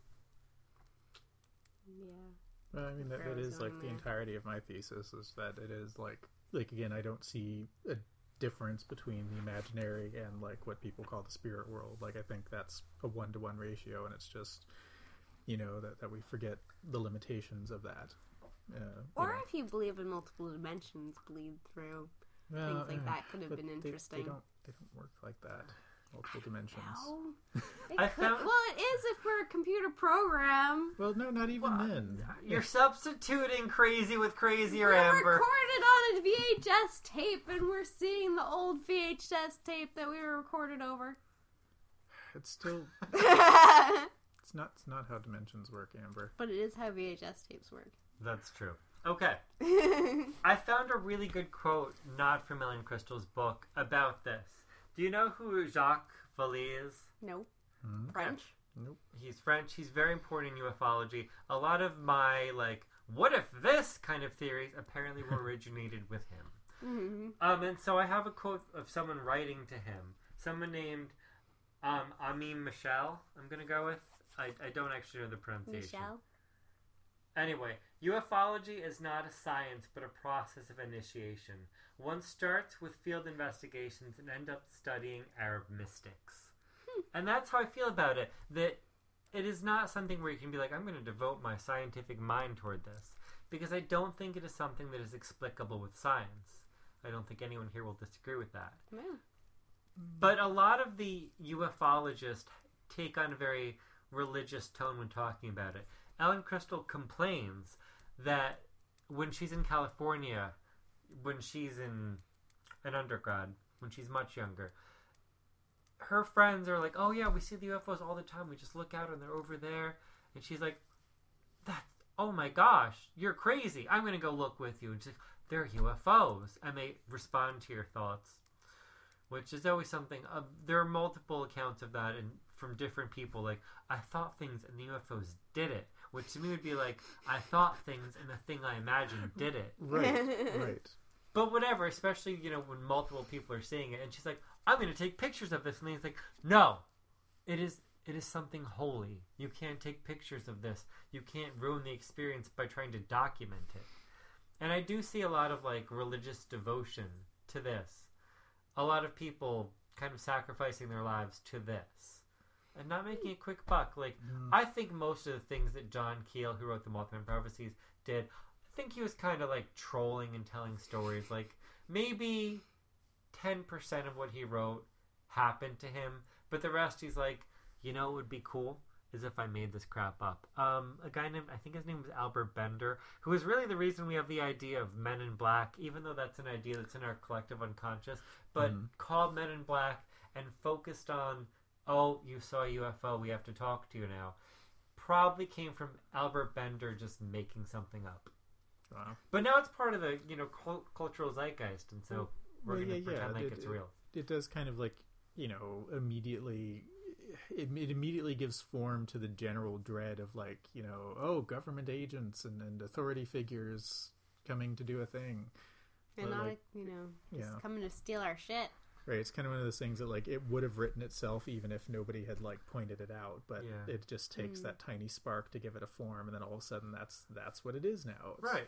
Yeah. Well, I mean, that is like the entirety of my thesis, is that it is like again, I don't see a difference between the imaginary and like what people call the spirit world. Like, I think that's a 1-to-1 ratio, and it's just, you know, that we forget the limitations of that. Or if you believe in multiple dimensions bleed through. Things like that could have been interesting. They don't work like that. Multiple dimensions. No. Well, it is if we're a computer program. Well, no, not even then. You're substituting crazy with crazier, we're Amber. Recorded on a VHS tape, and we're seeing the old VHS tape that we were recorded over. It's still... It's not how dimensions work, Amber. But it is how VHS tapes work. That's true. Okay. I found a really good quote, not from Ellen Crystal's book, about this. Do you know who Jacques Vallée is? Nope. Mm-hmm. French? Nope. He's French. He's very important in ufology. A lot of my, like, what if this kind of theories apparently were originated with him. Mm-hmm. And so I have a quote of someone writing to him. Someone named Amin Michel, I'm going to go with. I don't actually know the pronunciation. Michel? Anyway, ufology is not a science, but a process of initiation. One starts with field investigations and ends up studying Arab mystics. And that's how I feel about it. That it is not something where you can be like, I'm going to devote my scientific mind toward this. Because I don't think it is something that is explicable with science. I don't think anyone here will disagree with that. No. But a lot of the ufologists take on a very religious tone when talking about it. Ellen Crystal complains that when she's in California, when she's in an undergrad, when she's much younger, her friends are like, oh yeah, we see the UFOs all the time. We just look out and they're over there. And she's like, oh my gosh, you're crazy. I'm going to go look with you. And she's like, they're UFOs. And they respond to your thoughts, which is always something. There are multiple accounts of that and from different people. Like, I thought things and the UFOs did it. Which to me would be like, I thought things and the thing I imagined did it. Right. But whatever, especially, you know, when multiple people are seeing it. And she's like, I'm going to take pictures of this. And he's like, no, it is something holy. You can't take pictures of this. You can't ruin the experience by trying to document it. And I do see a lot of, like, religious devotion to this. A lot of people kind of sacrificing their lives to this. And not making a quick buck. Like, I think most of the things that John Keel, who wrote the Mothman Prophecies, did, I think he was kind of like trolling and telling stories. Like, maybe 10% of what he wrote happened to him, but the rest he's like, you know, it would be cool is if I made this crap up. A guy named, I think his name was Albert Bender, who is really the reason we have the idea of Men in Black, even though that's an idea that's in our collective unconscious, but called Men in Black and focused on, oh, you saw a UFO, we have to talk to you now, probably came from Albert Bender just making something up. Wow. But now it's part of the, you know, cultural zeitgeist, and so we're going to pretend like it's real. It does kind of like, you know, immediately... It immediately gives form to the general dread of, like, you know, oh, government agents and authority figures coming to do a thing. And not, like, you know, just coming to steal our shit. Right, it's kind of one of those things that, like, it would have written itself even if nobody had, like, pointed it out, but it just takes that tiny spark to give it a form, and then all of a sudden that's what it is now. Right.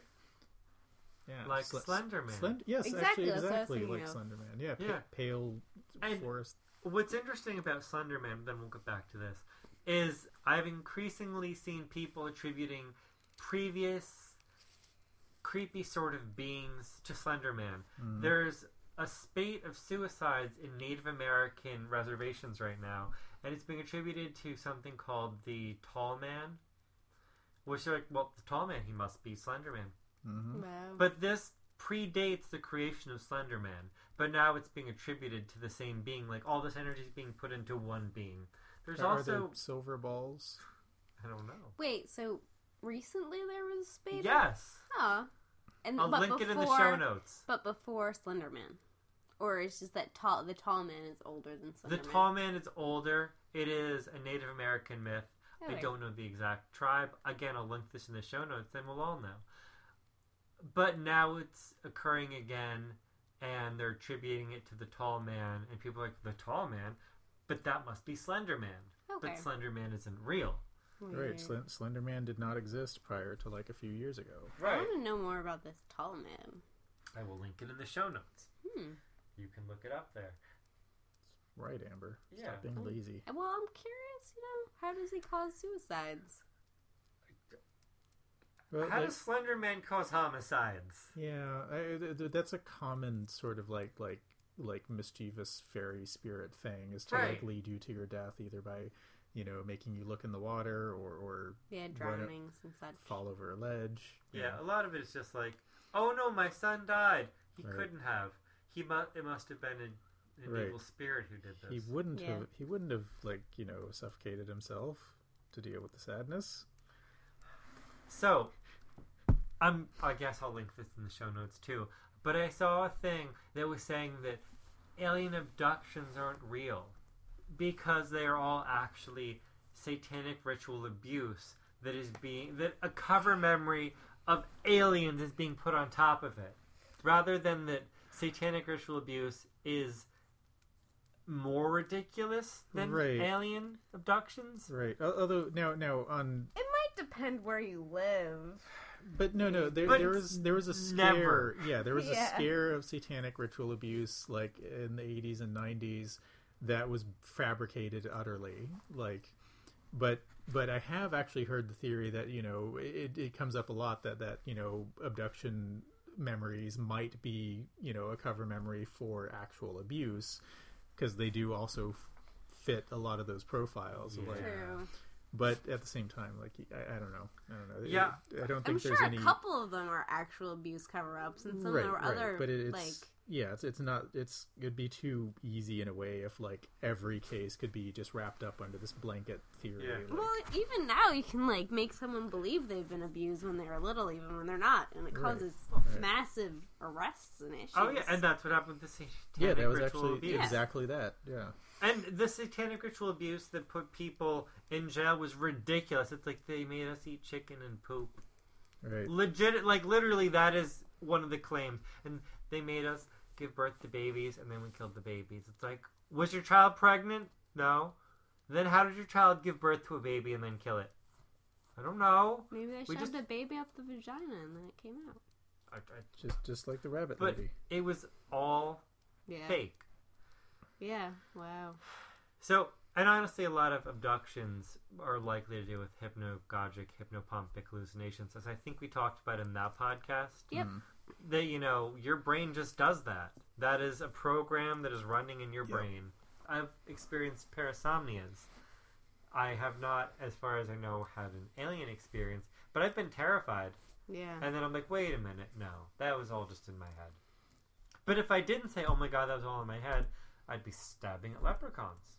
Yeah, like Slenderman. Yes, exactly exactly like Slenderman. Yeah, pale forest. What's interesting about Slenderman, then we'll get back to this, is I've increasingly seen people attributing previous creepy sort of beings to Slender Man. Mm. There's a spate of suicides in Native American reservations right now, and it's being attributed to something called the Tall Man. Which they're like, well, the Tall Man, he must be Slender Man. Mm-hmm. Wow. But this predates the creation of Slender Man. But now it's being attributed to the same being. Like, all this energy is being put into one being. There's Are also... there silver balls? I don't know. Wait, so recently there was a spade? Yes! Huh. And I'll link it in the show notes. But before Slender Man. Or it's just that the tall man is older than Slender The Man. Tall Man is older. It is a Native American myth. Okay. I don't know the exact tribe. Again, I'll link this in the show notes, then we'll all know. But now it's occurring again, and they're attributing it to the Tall Man, and people are like, the Tall Man? But that must be Slender Man. Okay. But Slender Man isn't real. Right, Slender Man did not exist prior to like a few years ago. I want to know more about this tall man. I will link it in the show notes. You can look it up there. Right, Amber. Yeah. Stop being lazy. Well, I'm curious, how does he cause suicides? Well, How does Slender Man cause homicides? Yeah, that's a common sort of like mischievous fairy spirit thing, is to Right. like lead you to your death either by, making you look in the water or Yeah, drownings and such. fall over a ledge. Yeah, a lot of it is just like, oh no, my son died. He Right. couldn't have. It must have been an Right. evil spirit who did this. He wouldn't Yeah. have suffocated himself to deal with the sadness. So, I guess I'll link this in the show notes too. But I saw a thing that was saying that alien abductions aren't real because they are all actually satanic ritual abuse that a cover memory of aliens is being put on top of it, rather than that satanic ritual abuse is more ridiculous than Right. alien abductions. Right. Although now on. It might depend where you live. But no, there But was a scare. never. Yeah, there was a Yeah. scare of satanic ritual abuse, like in the 80s and 90s, that was fabricated utterly. But I have actually heard the theory that it comes up a lot that abduction memories might be a cover memory for actual abuse, because they do also fit a lot of those profiles. Yeah. True. But at the same time, I don't know. Yeah. I don't think I'm there's sure any. a couple of them are actual abuse cover-ups, and some are other. But it's not. It'd be too easy in a way if every case could be just wrapped up under this blanket theory. Yeah. Well, even now you can make someone believe they've been abused when they were little, even when they're not, and it causes massive arrests and issues. Oh yeah, and that's what happened with the satanic Yeah, that was ritual actually abuse. exactly that. Yeah. And the satanic ritual abuse that put people in jail was ridiculous. It's like they made us eat chicken and poop. Right. Literally, that is one of the claims. And they made us give birth to babies, and then we killed the babies. It's like, was your child pregnant? No. Then how did your child give birth to a baby and then kill it? I don't know. Maybe they We shoved just- a baby up the vagina and then it came out. Just like the rabbit But lady. it was all Yeah. fake. Yeah. Wow. So, and honestly, a lot of abductions are likely to do with hypnagogic, hypnopompic hallucinations, as I think we talked about in that podcast. Yep. That, your brain just does that. That is a program that is running in your Yep. brain. I've experienced parasomnias. I have not, as far as I know, had an alien experience, but I've been terrified. Yeah. And then I'm like, wait a minute, no, that was all just in my head. But if I didn't say, oh my god, that was all in my head, I'd be stabbing at leprechauns.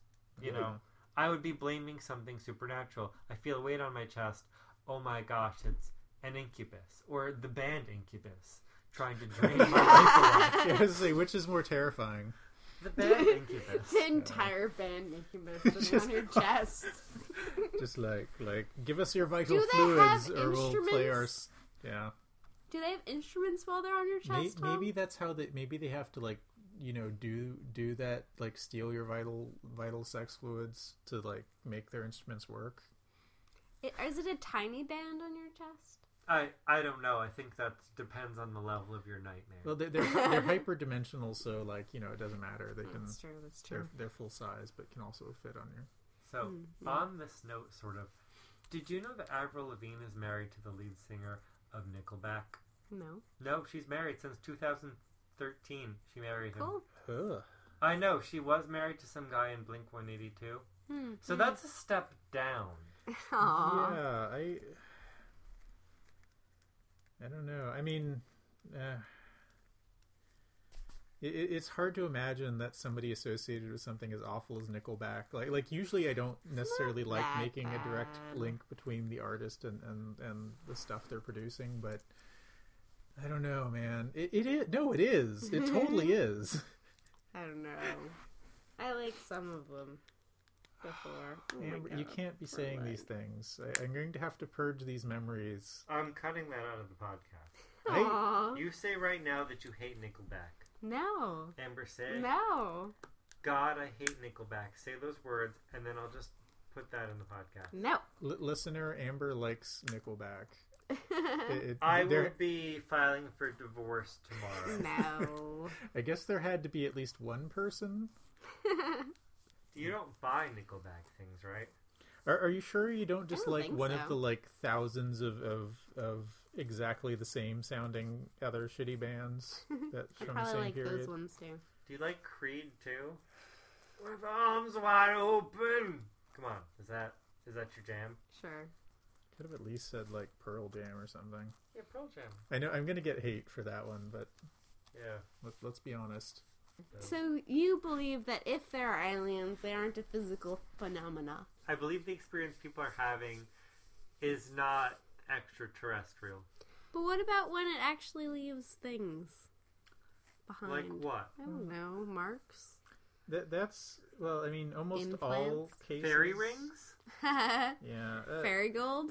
I would be blaming something supernatural. I feel a weight on my chest. Oh my gosh, it's an incubus. Or the band Incubus trying to drain my life away. Yeah, I was gonna say, which is more terrifying? The band Incubus. The entire band Incubus sitting on your chest. Just give us your vital Do they fluids, have or we'll play our. instruments? Yeah. Do they have instruments while they're on your chest? Tom? Maybe that's how maybe they have to do that, steal your vital sex fluids to make their instruments work. Is it a tiny band on your chest? I don't know. I think that depends on the level of your nightmare. Well, they're hyperdimensional, so it doesn't matter. They can. That's true. That's true. They're full size, but can also fit on your. So, on this note, sort of, did you know that Avril Lavigne is married to the lead singer of Nickelback? No. No, she's married since 2013. She married him. Cool. Ugh. I know, she was married to some guy in Blink-182. So that's a step down. Aww. Yeah, I don't know. I mean, it's hard to imagine that somebody associated with something as awful as Nickelback. Like usually I don't necessarily like that making a direct bad. link between the artist and the stuff they're producing, but I don't know, man. It is. No, it is. It totally is. I don't know. I like some of them before. Oh my Amber, you God, can't be saying Perlite. these things. I'm going to have to purge these memories. I'm cutting that out of the podcast. Aw. You say right now that you hate Nickelback. No. Amber, say, No. God, I hate Nickelback. Say those words, and then I'll just put that in the podcast. No. Listener, Amber likes Nickelback. I there- will be filing for divorce tomorrow. No. I guess there had to be at least one person. You don't buy Nickelback things, right? Are you sure you don't just don't like think one so. of the like thousands of exactly the same sounding other shitty bands that I from the probably same like period? those ones too. Do you like Creed too? With arms wide open. Come on, is that your jam? Sure. Could have at least said like Pearl Jam or something. Yeah, Pearl Jam. I know I'm gonna get hate for that one, but Yeah. let's be honest. So you believe that if there are aliens, they aren't a physical phenomena? I believe the experience people are having is not extraterrestrial. But what about when it actually leaves things behind? Like what? I don't know. Marks? That's well, I mean, almost all Implants? cases. Fairy rings? Yeah. Fairy gold?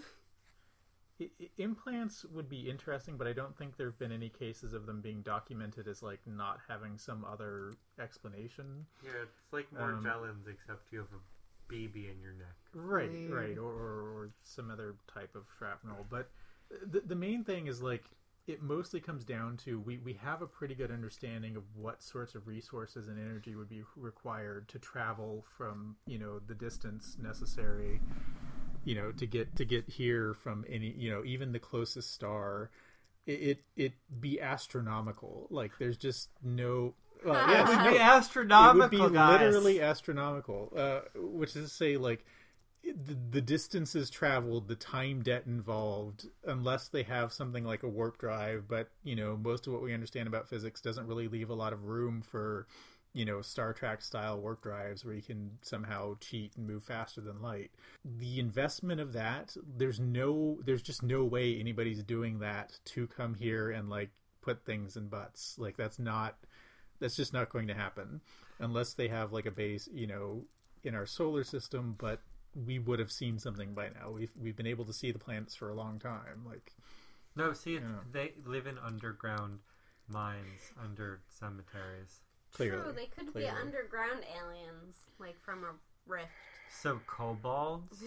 Implants would be interesting, but I don't think there have been any cases of them being documented as like not having some other explanation. Yeah, it's like Morgellons, except you have a BB in your neck. Right, Weird. right, or some other type of shrapnel. But the main thing is like it mostly comes down to we have a pretty good understanding of what sorts of resources and energy would be required to travel from the distance necessary to get here from any even the closest star. It be astronomical. Like there's just no. Well, yes, It would no, be it astronomical, would be guys. literally astronomical. Which is to say, like the distances traveled, the time debt involved, unless they have something like a warp drive. But most of what we understand about physics doesn't really leave a lot of room for Star Trek style warp drives where you can somehow cheat and move faster than light. The investment of that, there's just no way anybody's doing that to come here and like put things in butts. Like that's just not going to happen unless they have like a base, in our solar system, but we would have seen something by now. We've been able to see the planets for a long time. Like No, see, they live in underground mines under cemeteries. clearly, True, they could be underground aliens, like from a rift. So kobolds?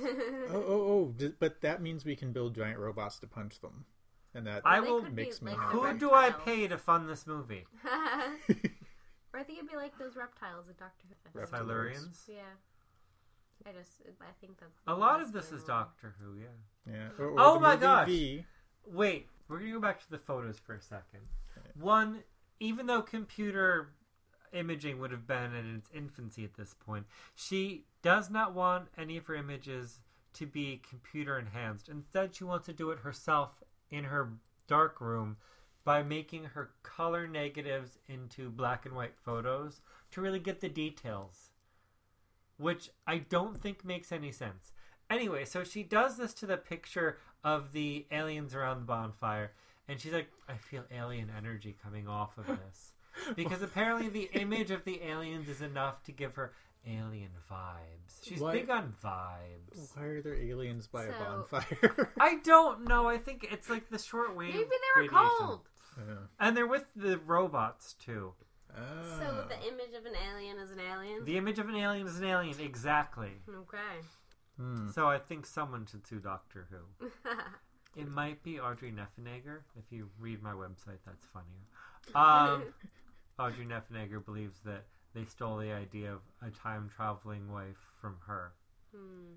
but that means we can build giant robots to punch them, and that I They will could makes be me like happy. the Who do I reptiles. pay to fund this movie? Or I think it'd be like those reptiles in Doctor Who. Reptiles. Silurians? Yeah. I think that's A lot of the this is best way to roll. Doctor Who, yeah. Yeah. Oh the my movie gosh. V. Wait, we're going to go back to the photos for a second. One, even though computer imaging would have been in its infancy at this point, she does not want any of her images to be computer enhanced. Instead, she wants to do it herself in her dark room by making her color negatives into black and white photos to really get the details, which I don't think makes any sense. Anyway, so she does this to the picture of the aliens around the bonfire, and she's like, I feel alien energy coming off of this. Because apparently the image of the aliens is enough to give her alien vibes. She's Why- big on vibes. Why are there aliens by a So- bonfire? I don't know. I think it's like the shortwave Maybe they were radiation. cold. Yeah. And they're with the robots, too. So the image of an alien is an alien? The image of an alien is an alien, exactly. Okay. So I think someone should sue Doctor Who. It might be Audrey Neffenegger. If you read my website, that's funnier. Audrey Neffenegger believes that they stole the idea of a time-traveling wife from her,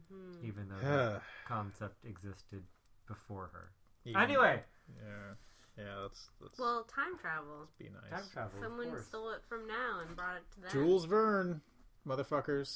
even though that concept existed before her. Even- Anyway, Yeah. That's Well, time travel. be nice. Time travel. of Someone course. stole it from now and brought it to them. Jules Verne, motherfuckers.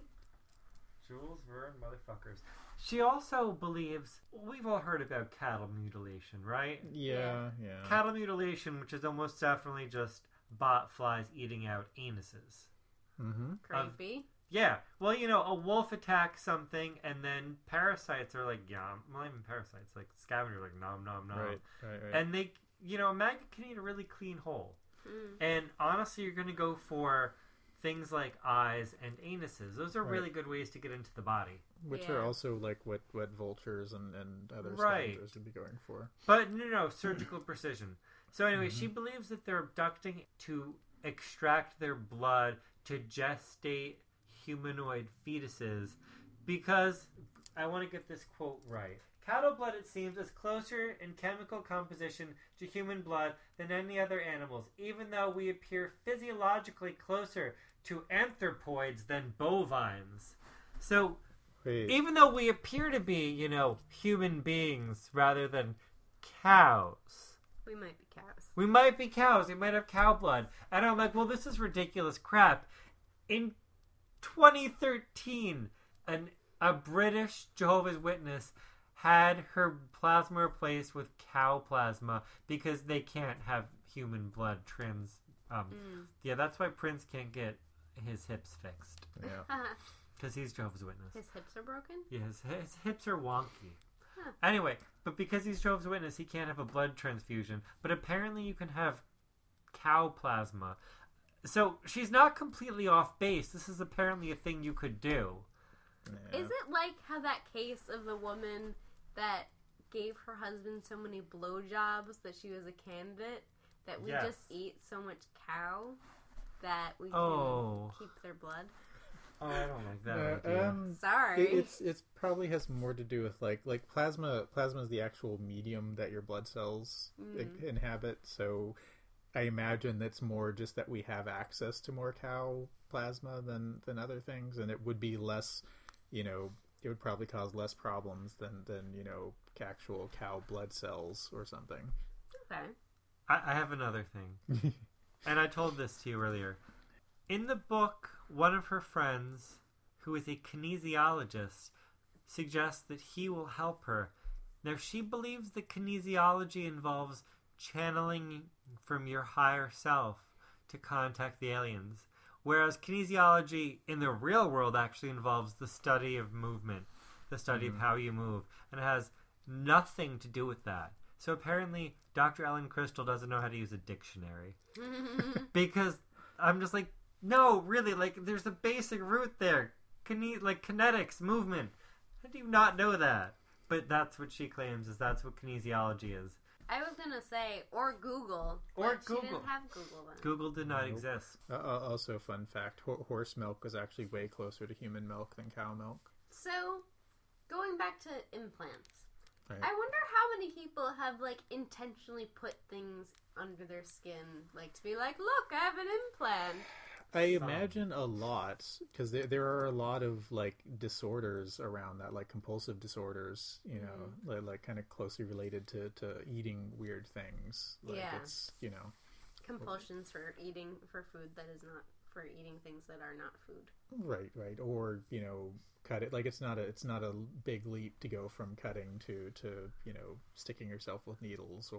Jules Verne, motherfuckers. She also believes we've all heard about cattle mutilation, right? Yeah. Cattle mutilation, which is almost definitely just bot flies eating out anuses. Mm-hmm. Creepy. Yeah, well, a wolf attacks something, and then parasites are like, well, even parasites, like scavengers, like nom nom nom, Right. and they, a maggot can eat a really clean hole. Mm. And honestly, you're going to go for things like eyes and anuses. Those are Right. really good ways to get into the body. Which Yeah. are also like what vultures and other Right. scavengers would be going for. But no, surgical precision. So anyway, she believes that they're abducting to extract their blood to gestate humanoid fetuses because, I want to get this quote right. Cattle blood, it seems, is closer in chemical composition to human blood than any other animals, even though we appear physiologically closer to anthropoids than bovines. So, Wait, even though we appear to be, human beings rather than cows, We might be cows. we might be cows. We might have cow blood. And I'm like, well, this is ridiculous crap. In 2013, a British Jehovah's Witness had her plasma replaced with cow plasma because they can't have human blood Yeah, that's why Prince can't get his hips fixed. yeah. Because he's Jehovah's Witness. His hips are broken? Yeah, his hips are wonky. Huh. Anyway, but because he's Jehovah's Witness, he can't have a blood transfusion. But apparently you can have cow plasma. So she's not completely off base. This is apparently a thing you could do. Yeah. Is it like how that case of the woman that gave her husband so many blowjobs that she was a candidate? That we Yes. just eat so much cow that we Oh. can keep their blood? Oh, I don't like that idea. Sorry. It's probably has more to do with like plasma. Plasma is the actual medium that your blood cells inhabit. So I imagine that's more just that we have access to more cow plasma than other things, and it would be less. It would probably cause less problems than actual cow blood cells or something. Okay. I have another thing. And I told this to you earlier. In the book, one of her friends, who is a kinesiologist, suggests that he will help her. Now, she believes that kinesiology involves channeling from your higher self to contact the aliens, whereas kinesiology in the real world actually involves the study of movement, the study of how you move, and it has nothing to do with that. So apparently, Dr. Ellen Crystal doesn't know how to use a dictionary. Because I'm just like, no, really, there's a basic root there. Kinetics, movement. How do you not know that? But that's what she claims, is that's what kinesiology is. I was gonna say, or Google. Or but She Google. didn't have Google then. Google did not Nope. exist. Also, fun fact: horse milk was actually way closer to human milk than cow milk. So, going back to implants, Right. I wonder how many people have intentionally put things under their skin, to be like, look, I have an implant. I imagine a lot, because there are a lot of disorders around that, like compulsive disorders, like kind of closely related to eating weird things. Yeah. It's Compulsions for eating for food that is not for eating things that are not food. right, or cut it. It's not a big leap to go from cutting to sticking yourself with needles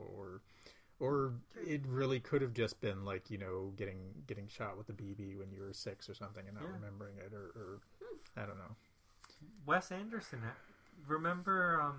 or it really could have just been getting shot with a BB when you were 6 or something and not remembering it or I don't know. Wes Anderson, remember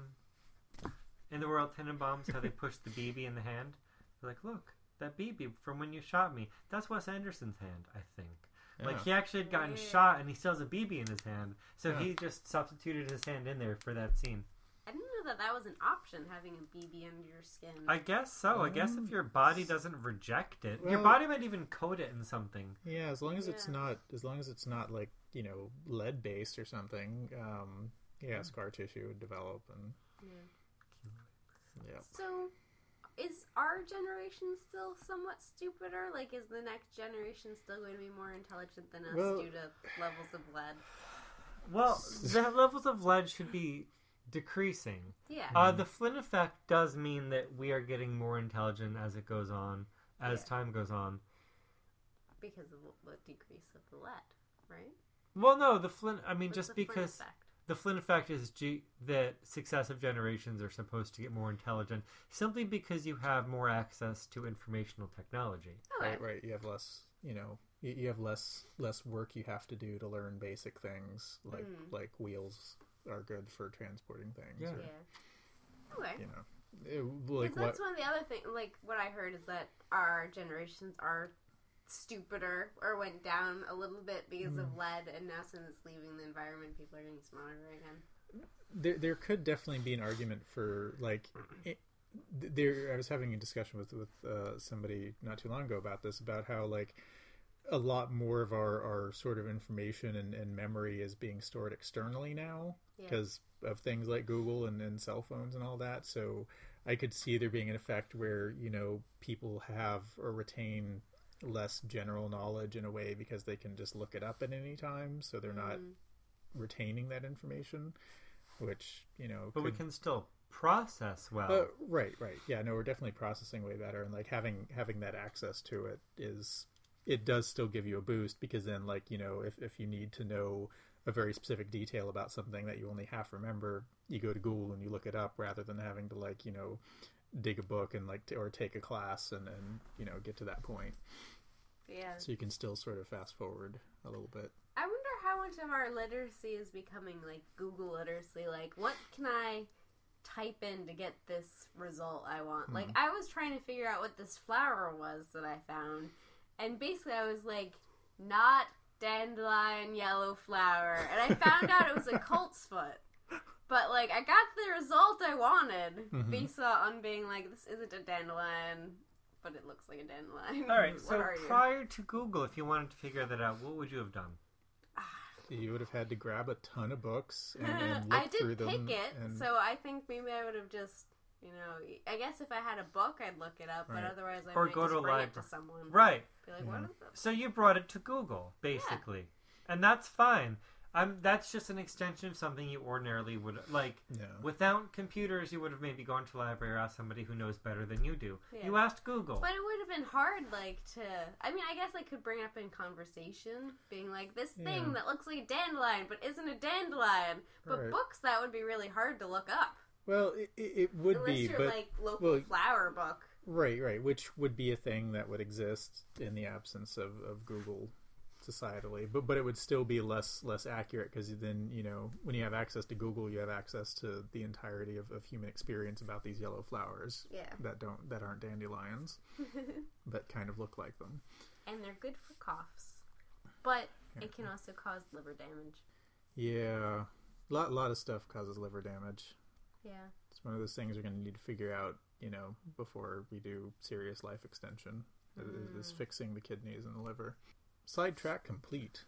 in the Royal Tenenbaums how they pushed the BB in the hand? They're like, look, that BB from when you shot me, that's Wes Anderson's hand, I think. Yeah. He actually had gotten Yeah. shot and he still has a BB in his hand. So Yeah. he just substituted his hand in there for that scene. I didn't know that was an option, having a BB under your skin. I guess so. I guess if your body doesn't reject it, your Well- body might even coat it in something. Yeah, as long as it's Yeah. not lead based or something, scar tissue would develop and yeah. So, is our generation still somewhat stupider? Is the next generation still going to be more intelligent than us Well- due to levels of lead? Well, the levels of lead should be decreasing. Yeah. The Flynn effect does mean that we are getting more intelligent as it goes on, as time goes on. Because of the decrease of the lead, right? Well, no, the Flynn. I mean, What's just the Flynn because effect? the Flynn effect is that successive generations are supposed to get more intelligent, simply because you have more access to informational technology. Okay. Right. You have less, you have less work you have to do to learn basic things like wheels are good for transporting things. Yeah. Yeah. Okay. Like Because that's one of the other things. Like what I heard is that our generations are stupider or went down a little bit because of lead, and now since it's leaving the environment, people are getting smarter again. There could definitely be an argument for like. I was having a discussion with somebody not too long ago about this, about how like a lot more of our sort of information and memory is being stored externally now because of things like Google and cell phones and all that. So I could see there being an effect where, people have or retain less general knowledge in a way because they can just look it up at any time. So they're not retaining that information, which, But we can still process well. Right. Yeah, no, we're definitely processing way better. And like having that access to it does still give you a boost because then like, if you need to know a very specific detail about something that you only half remember, you go to Google and you look it up rather than having to like, dig a book and like, or take a class and get to that point. Yeah. So you can still sort of fast forward a little bit. I wonder how much of our literacy is becoming like Google literacy. Like, what can I type in to get this result I want? Like, I was trying to figure out what this flower was that I found, and basically I was like, not dandelion yellow flower, and I found out it was a colt's foot. But like, I got the result I wanted based on being like, this isn't a dandelion, but it looks like a dandelion. All right, What so are you? prior to Google, if you wanted to figure that out, what would you have done? You would have had to grab a ton of books and look I through did them. pick it, so I think maybe I would have just, I guess if I had a book, I'd look it up, Right. but otherwise I Or might go just to a bring it library. to someone. Right. Be like, what is this? So you brought it to Google, basically. And that's fine. That's just an extension of something you ordinarily would, like, Yeah. without computers, you would have maybe gone to a library or asked somebody who knows better than you do. Yeah. You asked Google. But it would have been hard, like, I guess I could bring up in conversation, being like, this thing that looks like a dandelion, but isn't a dandelion. But Right. books, that would be really hard to look up. Well, it would Unless be, you're, but like, local flower book. right, which would be a thing that would exist in the absence of Google societally, but it would still be less accurate because then when you have access to Google, you have access to the entirety of human experience about these yellow flowers that aren't dandelions, that kind of look like them, And they're good for coughs, but it can also cause liver damage. Yeah, lot of stuff causes liver damage. Yeah. It's one of those things we're going to need to figure out, before we do serious life extension, is fixing the kidneys and the liver. Sidetrack complete.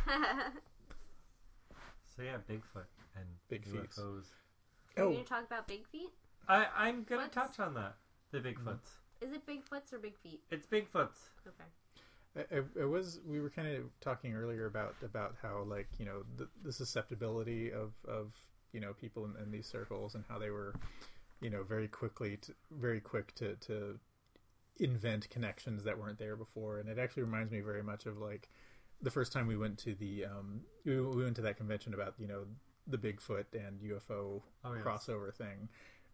So yeah, Bigfoot and Big feet. UFOs. Are you Oh, going to talk about big feet? I'm going to What's- touch on that. The Bigfoots. Is it Bigfoots or big feet? It's Bigfoots. Okay. we were kind of talking earlier about how like the susceptibility of people in these circles and how they were very quick to invent connections that weren't there before. And it actually reminds me very much of like the first time we went to the we went to that convention about the Bigfoot and UFO crossover thing.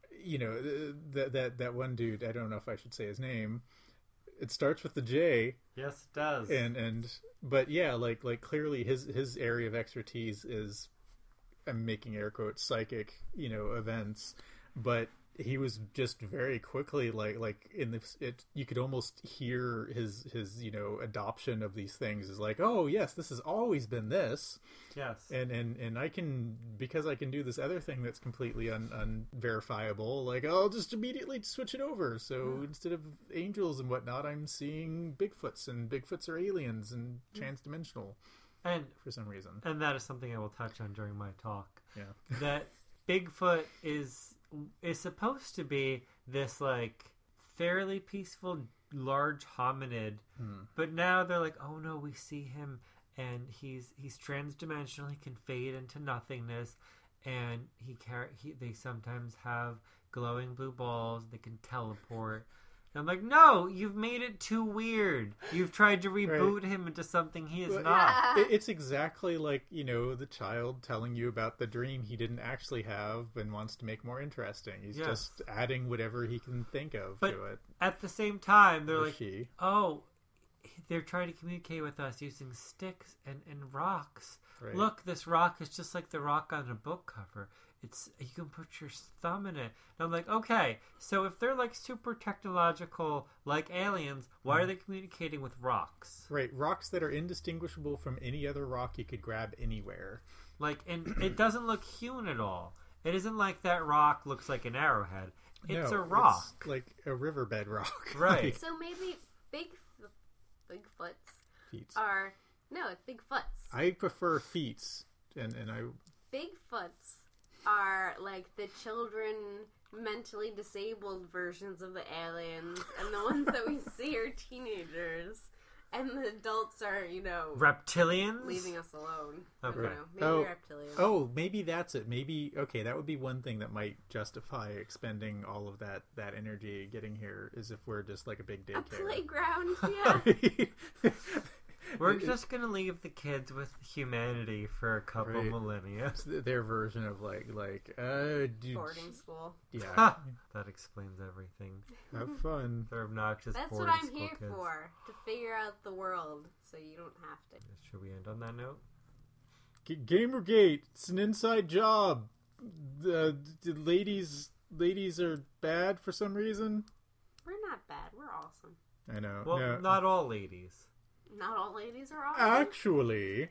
That one dude, I don't know if I should say his name. It starts with the J. Yes, it does. But yeah, like clearly his area of expertise is, I'm making air quotes, psychic, events. But he was just very quickly like in this, you could almost hear his adoption of these things is like, oh yes, this has always been this. Yes. And I can, because I can do this other thing that's completely unverifiable, like I'll just immediately switch it over. So instead of angels and whatnot, I'm seeing Bigfoots, and Bigfoots are aliens and transdimensional And for some reason. And that is something I will touch on during my talk. Yeah. That Bigfoot is supposed to be this like fairly peaceful large hominid, but now they're like, oh no, we see him and he's transdimensional, he can fade into nothingness, and they sometimes have glowing blue balls. They can teleport. And I'm like, no, you've made it too weird. You've tried to reboot him into something he is not. It's exactly like, the child telling you about the dream he didn't actually have and wants to make more interesting. He's just adding whatever he can think of to it. At the same time, they're like, she. oh, they're trying to communicate with us using sticks and rocks. Right. Look, this rock is just like the rock on a book cover. You can put your thumb in it. And I'm like, okay, so if they're like super technological, like aliens, why are they communicating with rocks? Right, rocks that are indistinguishable from any other rock you could grab anywhere. And it doesn't look human at all. It isn't like that rock looks like an arrowhead. It's a rock. It's like a riverbed rock. Right. So maybe Bigfoots Feet. are... No, it's Bigfoots. I prefer feet. And I... Bigfoots are like the children, mentally disabled versions of the aliens, and the ones that we see are teenagers, and the adults are, reptilians leaving us alone. Okay. I don't know. Maybe reptilians. Oh, maybe that's it. Maybe, okay, that would be one thing that might justify expending all of that energy getting here, is if we're just like a big daycare. A playground, yeah. We're just going to leave the kids with humanity for a couple millennia. It's their version of Boarding school. Yeah. That explains everything. Have fun. They're obnoxious That's boarding what I'm school here kids. for, to figure out the world, so you don't have to. Should we end on that note? Gamergate. It's an inside job. The ladies are bad for some reason. We're not bad. We're awesome. I know. Well, no. not all ladies. Not all ladies are awesome. Actually.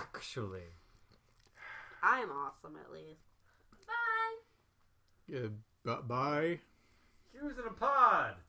I'm awesome, at least. Bye. Bye. Jews in a pod.